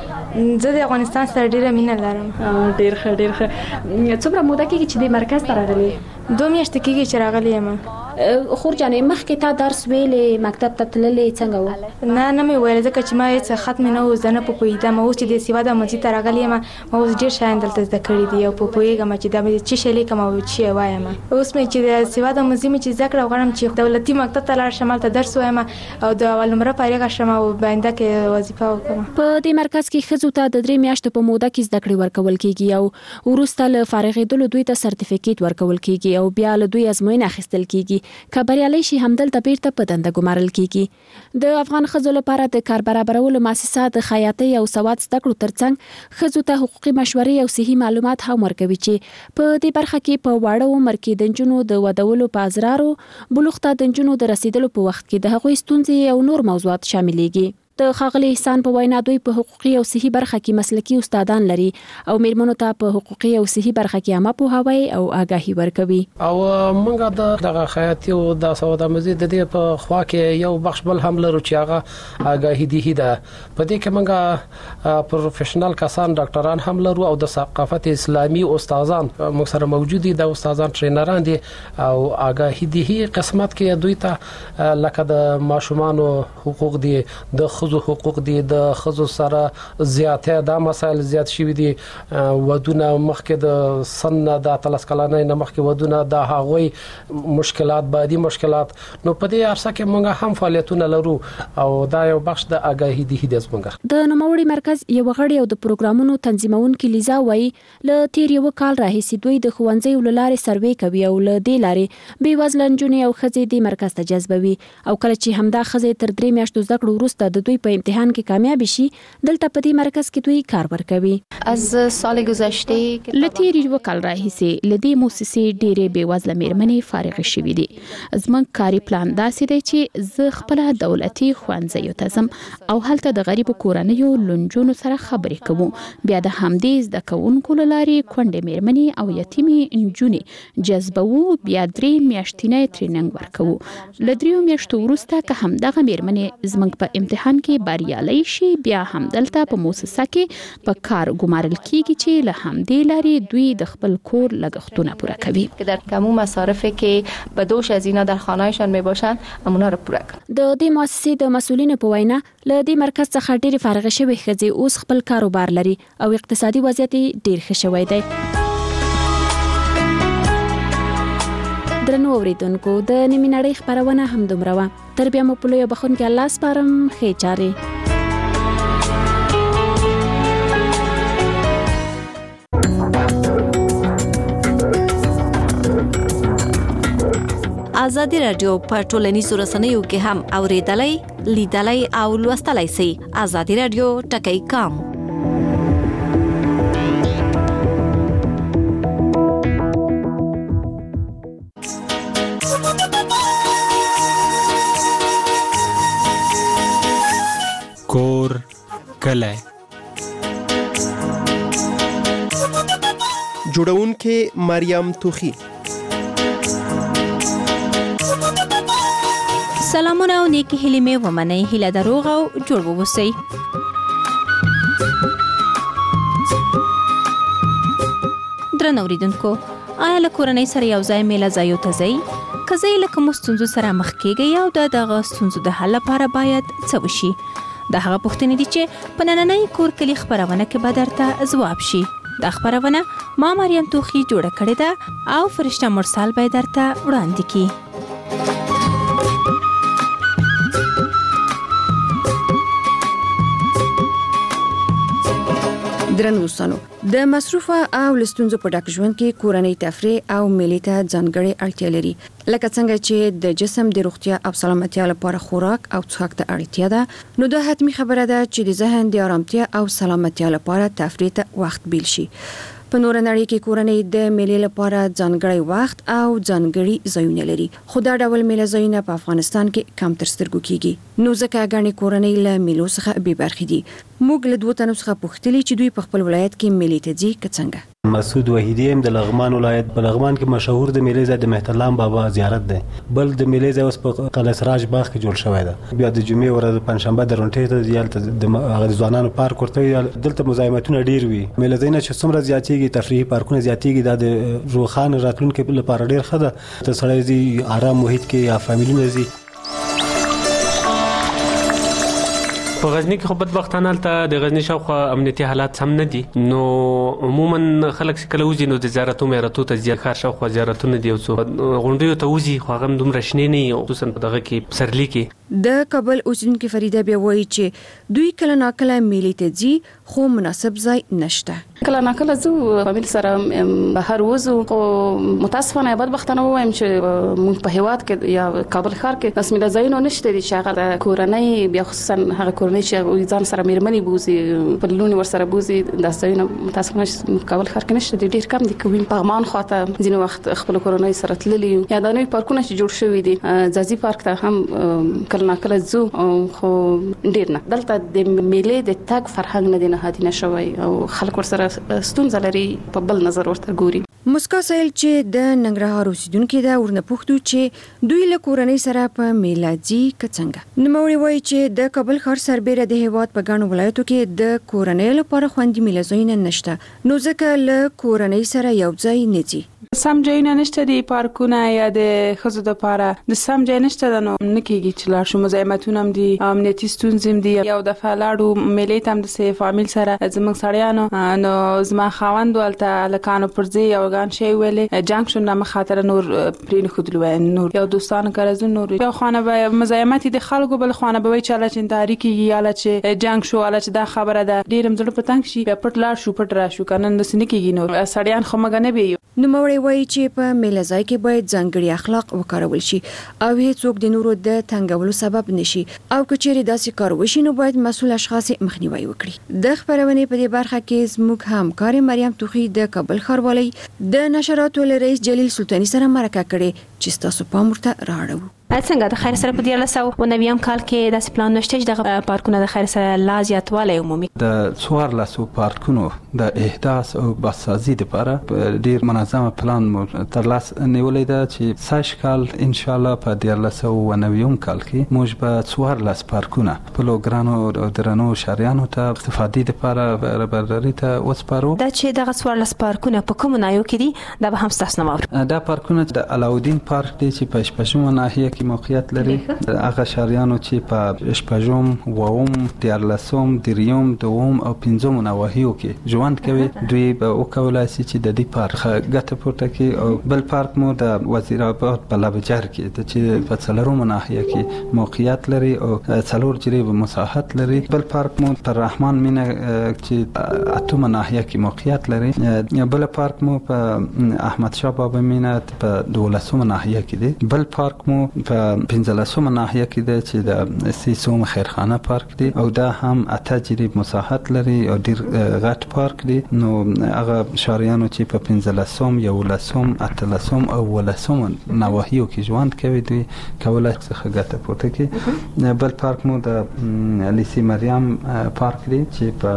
زه د افغانستان سره ډیره مینه لرم. ډیر ښه. څومره موده کېږي چې د مرکز ته راغلې؟ 2 میاشتې کېږي چې راغلی یم. خورجانې مخکې تا درس ویلې، مکتب ته تللې، څنګه و؟ نه مې ویل ځکه چې ما هېڅ خط مې نه و، زه نه پوهېدم. اوس چې د سواد اموزي ته راغلی یم ما اوس ډېر شیان دلته زده کړي دي او پوهېږم چې دا څه شی لیکم او څه یې وایم. اوس مې چې د سواد اموزي مې چې زده کړه غواړم چې دولتي مکتب ته لاړ شم، هلته درس ووایم او د اول نمره فارغه شم او په آینده کې وظیفه وکړم. په دې مرکز کې ښځو ته د 3 میاشتو په موده کې زده کړې ورکول کېږي او وروسته له فارغېدلو دوی ته سرټیفیکیټ ورکول کېږي او بیا له دوی ازموینه اخیستل کېږي. که بریالي شي همدلته بیرته په دنده ګمارل کېږي. د افغان ښځو لپاره د کار برابرولو مؤسسه د خیاطۍ او سواد زده کړو ترڅنګ ښځو ته حقوقي مشورې او صحي معلومات هم ورکوي چې په دې برخه کې په واړه عمر کې د نجونو د ودولو په ازرارو، بلوغ ته د نجونو د رسیدلو په وخت کې د هغوی ستونزې او نور موضوعات شاملېږي. د ښاغلي احسان په وینا دوی په حقوقي او صحي برخه کې مسلکي استادان لري او میرمنو ته په حقوقي او صحي برخه کې عامه پوهاوی او آگاهي ورکوي. او موږ دغه خیاطي او د سواد مزید د دې په خوا کې یو بخش بل هم لرو چې هغه آگاهي دي ده. په دې کې موږ پروفیشنل کسان ډاکټران هم لرو او د ثقافت اسلامي استادان موږ سره موجود دي. د استادان ټرینران دي او آگاهي دي قسمت کې دوی ته لکه د ماشومان حقوق دي، د حقوق دي، د خزو سره زیاته دا مسائل زیات شوي دي. ودونه مخکې د سن د 13 کلنۍ نه مخکې ودونه د هغوی مشکلات، بعدي مشکلات. نو په دې عرصه کې موږ هم فعالیتونه لرو او دا یو بخش د آگاهي دي د زمونږ. د نوموړي مرکز یو غړی او د پروګرامونو تنظیمونکو لیزا وایي له تیر یو کال راهیسې دوی د ښوونځیو له لارې سروې کوي او له دې لارې بې وزله نجونې او ښځې د مرکز ته جذبوي او کله چې همدا ښځې تر 3 میاشتو زده کړو وروسته د دوی په امتحان کې کامیاب شي دلته په دې مرکز کې دوی کار ورکوي. از سال گذشته لتیر یو کال راهیسې لدی موسسې ډېرې بیوزله میرمنې فارغ شوې دي. زموږ کاري پلان داسې دی چې زه خپل دولتي ښوونځیو ته ځم او هلته د غریبو کورنیو لنجونو سره خبرې کوم. بیا د همدې زده کوونکو له لارې کونډې میرمنې او یتیمې نجونې جذبوو. بیا 3 میاشتنی ټریننګ ورکوو. له 3 میاشتو وروسته که همدغه میرمنې زموږ په امتحان کې بریالي شي بیا هم دلته په موسسه کې په کار ګمارل کیږي چې له همدې لارې دوی د خپل کور لګښتونه پوره کوي. که در کمو مصارفی که بدوش از اینا در خانه‌شان میباشن اونا رو پوره کوي. د دې مؤسسې د مسؤلینو په وینا له دې مرکز څخه ډېر فارغ شوي ښځې اوس خپل کاروبار لري او اقتصادي وضعیت ډېر ښه شوی دی. درنو اوریدونکو د نیمې نړۍ خبرونه هم دومره وه. تر بیا مو په لویه بخښونکي الله سپارم. ښې چارې. ازادي رادیو په ټولنیزو رسنیو کې هم اوریدلای، لیدلای او لوستلای شئ. ازادي رادیو ټکی کام. کور کله جوړونکې مریم توخی، سلامونه او نیکی هیلې مې ومنئ. هیله ده روغ او جوړ واوسئ. درنو اوریدونکو، آیا له کورنۍ سره یو ځای میله ځایو ته ځئ؟ که ځئ له کومو ستونزو سره مخ کیږئ او د دغه ستونزو د حل لپاره باید څه وشي؟ دا هغه پوښتنې دي چې په نننۍ کور کلي خپرونه کې به درته ځواب شي. دا خپرونه ما مریم توخی جوړه کړې ده او فرشته مرسل به درته وړاندې کړي. درنو دوستانو، د مصروفه او لستونزو په ډک ژوند کې کورنۍ تفریح او میلې ته ځانګړې اړتیا لري. لکه څنګه چې د جسم د روغتیا او سلامتیا لپاره خوراک او څښاک ته اړتیا ده، نو دا حتمی خبره ده چې د ذهن د آرامتیا او سلامتیا لپاره تفریح ته وخت بیل شي. په نور نړۍ کې کورنۍ د میلې لپاره ځانګړی وخت او ځانګړي ځایونه لري، خو دا ډول میلې ځایونه په افغانستان کې کم تر سترګو کیږي. نو ځکه غاڼې کورنۍ له میلو څخه بې برخې دي. موږ له دوه تنو څخه پوښتلې چې دوی په خپل ولایت کې میلې ته ځي که څنګه. مسعود وحیدی هم د لغمان ولایت په لغمان کې مشهور د میلې ځای د مهترلام بابا زیارت دی. بل د میلې ځای اوس په قلعه سراج باغ کې جوړ شوی دی. بیا د جمعې ورځ پنځشنبه د رونټې ته یالته د ځوانانو پارک ورته دلته مزاحمتونه ډیر وي. میلې ځایونه چې څومره زیاتېږي، تفریحي پارکونه زیاتېږي، دا د روخان راتلونکو لپاره ډیر ښه ده. ته سړی ځي آرام محیط کې یا فامیلونه ځي. په غزنی کې خو بدبختانه الته د غزنی شاوخوا امنیتي حالات سم نه دي، نو عموما خلک چې کله وځي نو د زیارتو میراتو ته ځي. ښار شاوخوا زیارتونه دي او څو غونډیو ته وځي، خو هغه دومره شنې نه وي، خصوصا په دغه کې پسرلي کې. د کابل اوسیدونکو فریده بیا وایي چې دوی کله ناکله میلې ته ځي خو مناسب ځای نشته. کله ناکله زه فامیل سره بهر وځو، خو متاسفانه بدبختانه وایم چې موږ په هیواد کې یا کابل ښار کې رسمي ځایونه نشته دي چې هغه کورنۍ بیا خصوصا هغه کورنۍ چې ځان سره میرمنې بوزي په لونی ور سره بوزي، د ځایونه متاسفانه کابل ښار کې نشته دي، ډیر کم دي. کوم پغمان خواته ځینې وخت خپل کورنۍ سره تللی یا د نوې پارکونه چې جوړ شوی دي، ځاځي پارک ته هم کله ناکله ځو، خو ډیر نه. دلته د میلې د تګ فرهنګ نه دی نهادي نشوي او خلک ور سره ستونزه لري، په بل نظر ورته ګوري. مسکا سایل چې د ننګرهار اوسیدونکو دا ورنه پوښتو چې دوی له کورنۍ سره په میلادي کڅنګه. نوموړي وایي چې د کابل ښار سربېره د هیواد په ګڼو ولایتو کې د کورنۍ لپاره خوندي میلازونه نشته، نو ځکه له کورنۍ سره یو ځای نه ځي. سم ځایونه نشته دي، پارکونه یا د ښځو لپاره د سم ځای نشته، نو نه کېږي چې لاړ شو. مزاحمتونه هم دي، امنیتي ستونزې هم دي. یو دفعه لاړو میلې ته هم د فامیل سره زموږ سړیانو، نو زما خاوند ولته لکانو پرځي یو ګان شی ویلې جنگ شو، نه مخاطر نور پرین خودلو نور یو دوستان کارز نور یو خانه به مزاحمت د خلکو، بل خانه به وی چاله چې تاریخي یاله چې جنگ شو، اله چې دا خبره ده ډیرم زړه پتنګ شي، پټ لاړ شو پټ را شو کنه د سن کېږي. نور سړیان خو مګ نه وي. نو موري وایي چې په میله ځای کې باید ځانګړي اخلاق وکارول شي او هیڅوک د نورو د تنګولو سبب نشي، او کچېرې داسې کار وشي نو باید مسؤل اشخاص مخنیوي وکړي. د خبرونې په دې برخه کې زموږ همکار مریم توخی د کابل ښاروالۍ د نشراتو له رئیس جلیل سلطانی سره مرکه کړې چې تاسو پام ورته راړو. څنګه د خیر سره په 2019 کال کې د پلان نشته چې د پارکونو د خیر سره لا زیاتوالی عمومي د 14 پارکونو د احداث او بسازي لپاره ډیر منظمه پلان مو تر لاس نیولې ده چې ساش کال ان شاء الله په 2019 کال کې موږ به 14 پارکونه په لوګرانو او درنو شهريانو ته استفادې لپاره برابرۍ ته وسپارو. دا چې دغه 14 پارکونه په کوم نایو کې دي دا به هم تاسو نمور. دا پارکونه د علاودین پارک دی چې په شپږم ناحیه موقعیت لري. هغه شهريانو چې په شپږم، ووم، دیارلسم، دریوم، دوم او پنځم نواحیو کې ژوند کوي، دوی به وکولای شي چې د دې پارک ګټه پورته کړي. او بل پارک مو د وزیر آباد په لابجر کې چې په څلورم ناحیه کې موقعیت لري او څلور جریب مساحت لري. بل پارک مو پر رحمان مینه چې اتم ناحیه کې موقعیت لري. بل پارک مو په احمد شاه بابا مینه په 12 ناحیه کې دی. بل پارک مو په 15 ناحیه کې دی چې د سیسوم خیرخانه پارک دی او دا هم اته جریب مساحت لري او ډیر غټ پارک دی. نو هغه شهريانو چې په 15 یولسم، اتلسم او ولسم نواحیو کې ژوند کوي دوی کولای شي ګټه پورته کړي. بل پارک مو د لیسي مریم پارک دی چې په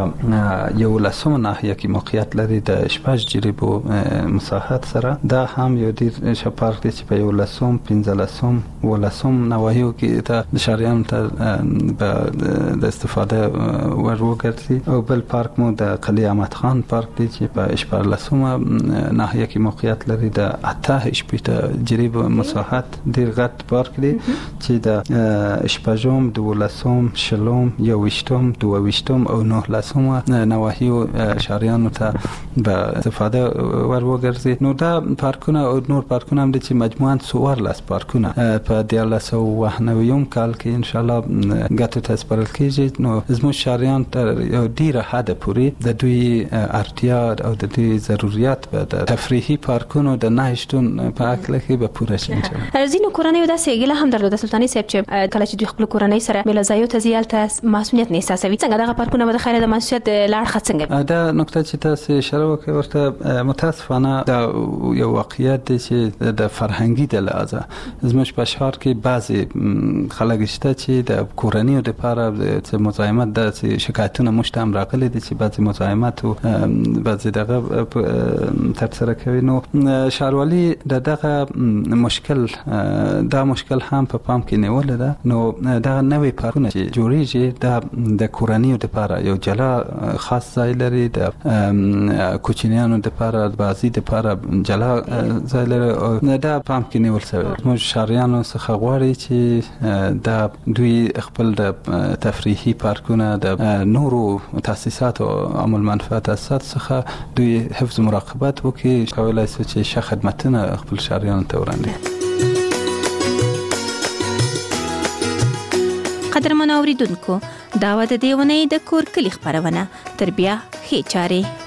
یولسم ناحیه کې موقعیت لري د شپږ جریب مساحت سره. دا هم یو ډیر ښه پارک دی چې په یولسم، 15 ولسم نواحیو کې ته د شهریانو ته د استفاده ور وګرځي او بل پارک مو د قلعه احمد خان پارک دی چې په 14 ناحیه کې موقعیت لري د 18 جریب مساحت ډیر غټ پارک دی چې د 18 12 شلوم 21 22 او 19 نواحیو شهریانو ته به استفاده ور وګرځي. نو دا پارکونه او نور پارکونه هم دي چې مجموعاً 14 پارکونه په 1999 کال کې ان شاء الله ګټه ته سپارل کیږي. نو زموږ شهریان تر یو ډیره حد پورې د دوی اړتیا او د دوی ضرورت به د تفریحي پارکونو د نهشتون په اړه کې به پوره شي. ځینو کورنۍ داسې ګله هم درلوده سلطاني صاحب چې کله چې دوی خپل کورنۍ سره میله ځایو ته ځي هلته مسؤلیت نه احساسوي. څنګه دغه پارکونه به د خیر د مسؤلیت لاړ څنګه دا نقطه چې تاسو اشاره وکړئ ورته متاسفانه دا یو واقعیت دی چې د فرهنګي د لحاظه زموږ په شهر کې بعضی خلک شته چې د کورنۍ لپاره د مزاحمت د شکایتونه مشتم راغلي دي چې بعضی مزاحمت او بعضی دغه تر سره کوي. نو شهروالي دغه مشکل هم په پام کې نیول ده. نو دا نوې پارکونه چې جوړیږي د کورنۍ لپاره یو جلا خاص ځای لري، د کوچنیانو لپاره بازي لپاره جلا ځای لري. دا پام کې نیول شوی. موږ شهریانو څخه غواړي چې دا دوی خپل د تفریحي پارکونه د نورو تاسیسات او عمل منفعت اساس څخه دوی حفظ مراقبت وکړي، کولای شي چې ښه خدمتونه خپل شهریانو ته وړاندې. قدرمن اوریدونکو، دا و د دیونې د کور کلی خبرونه. تر بیا ښې چارې.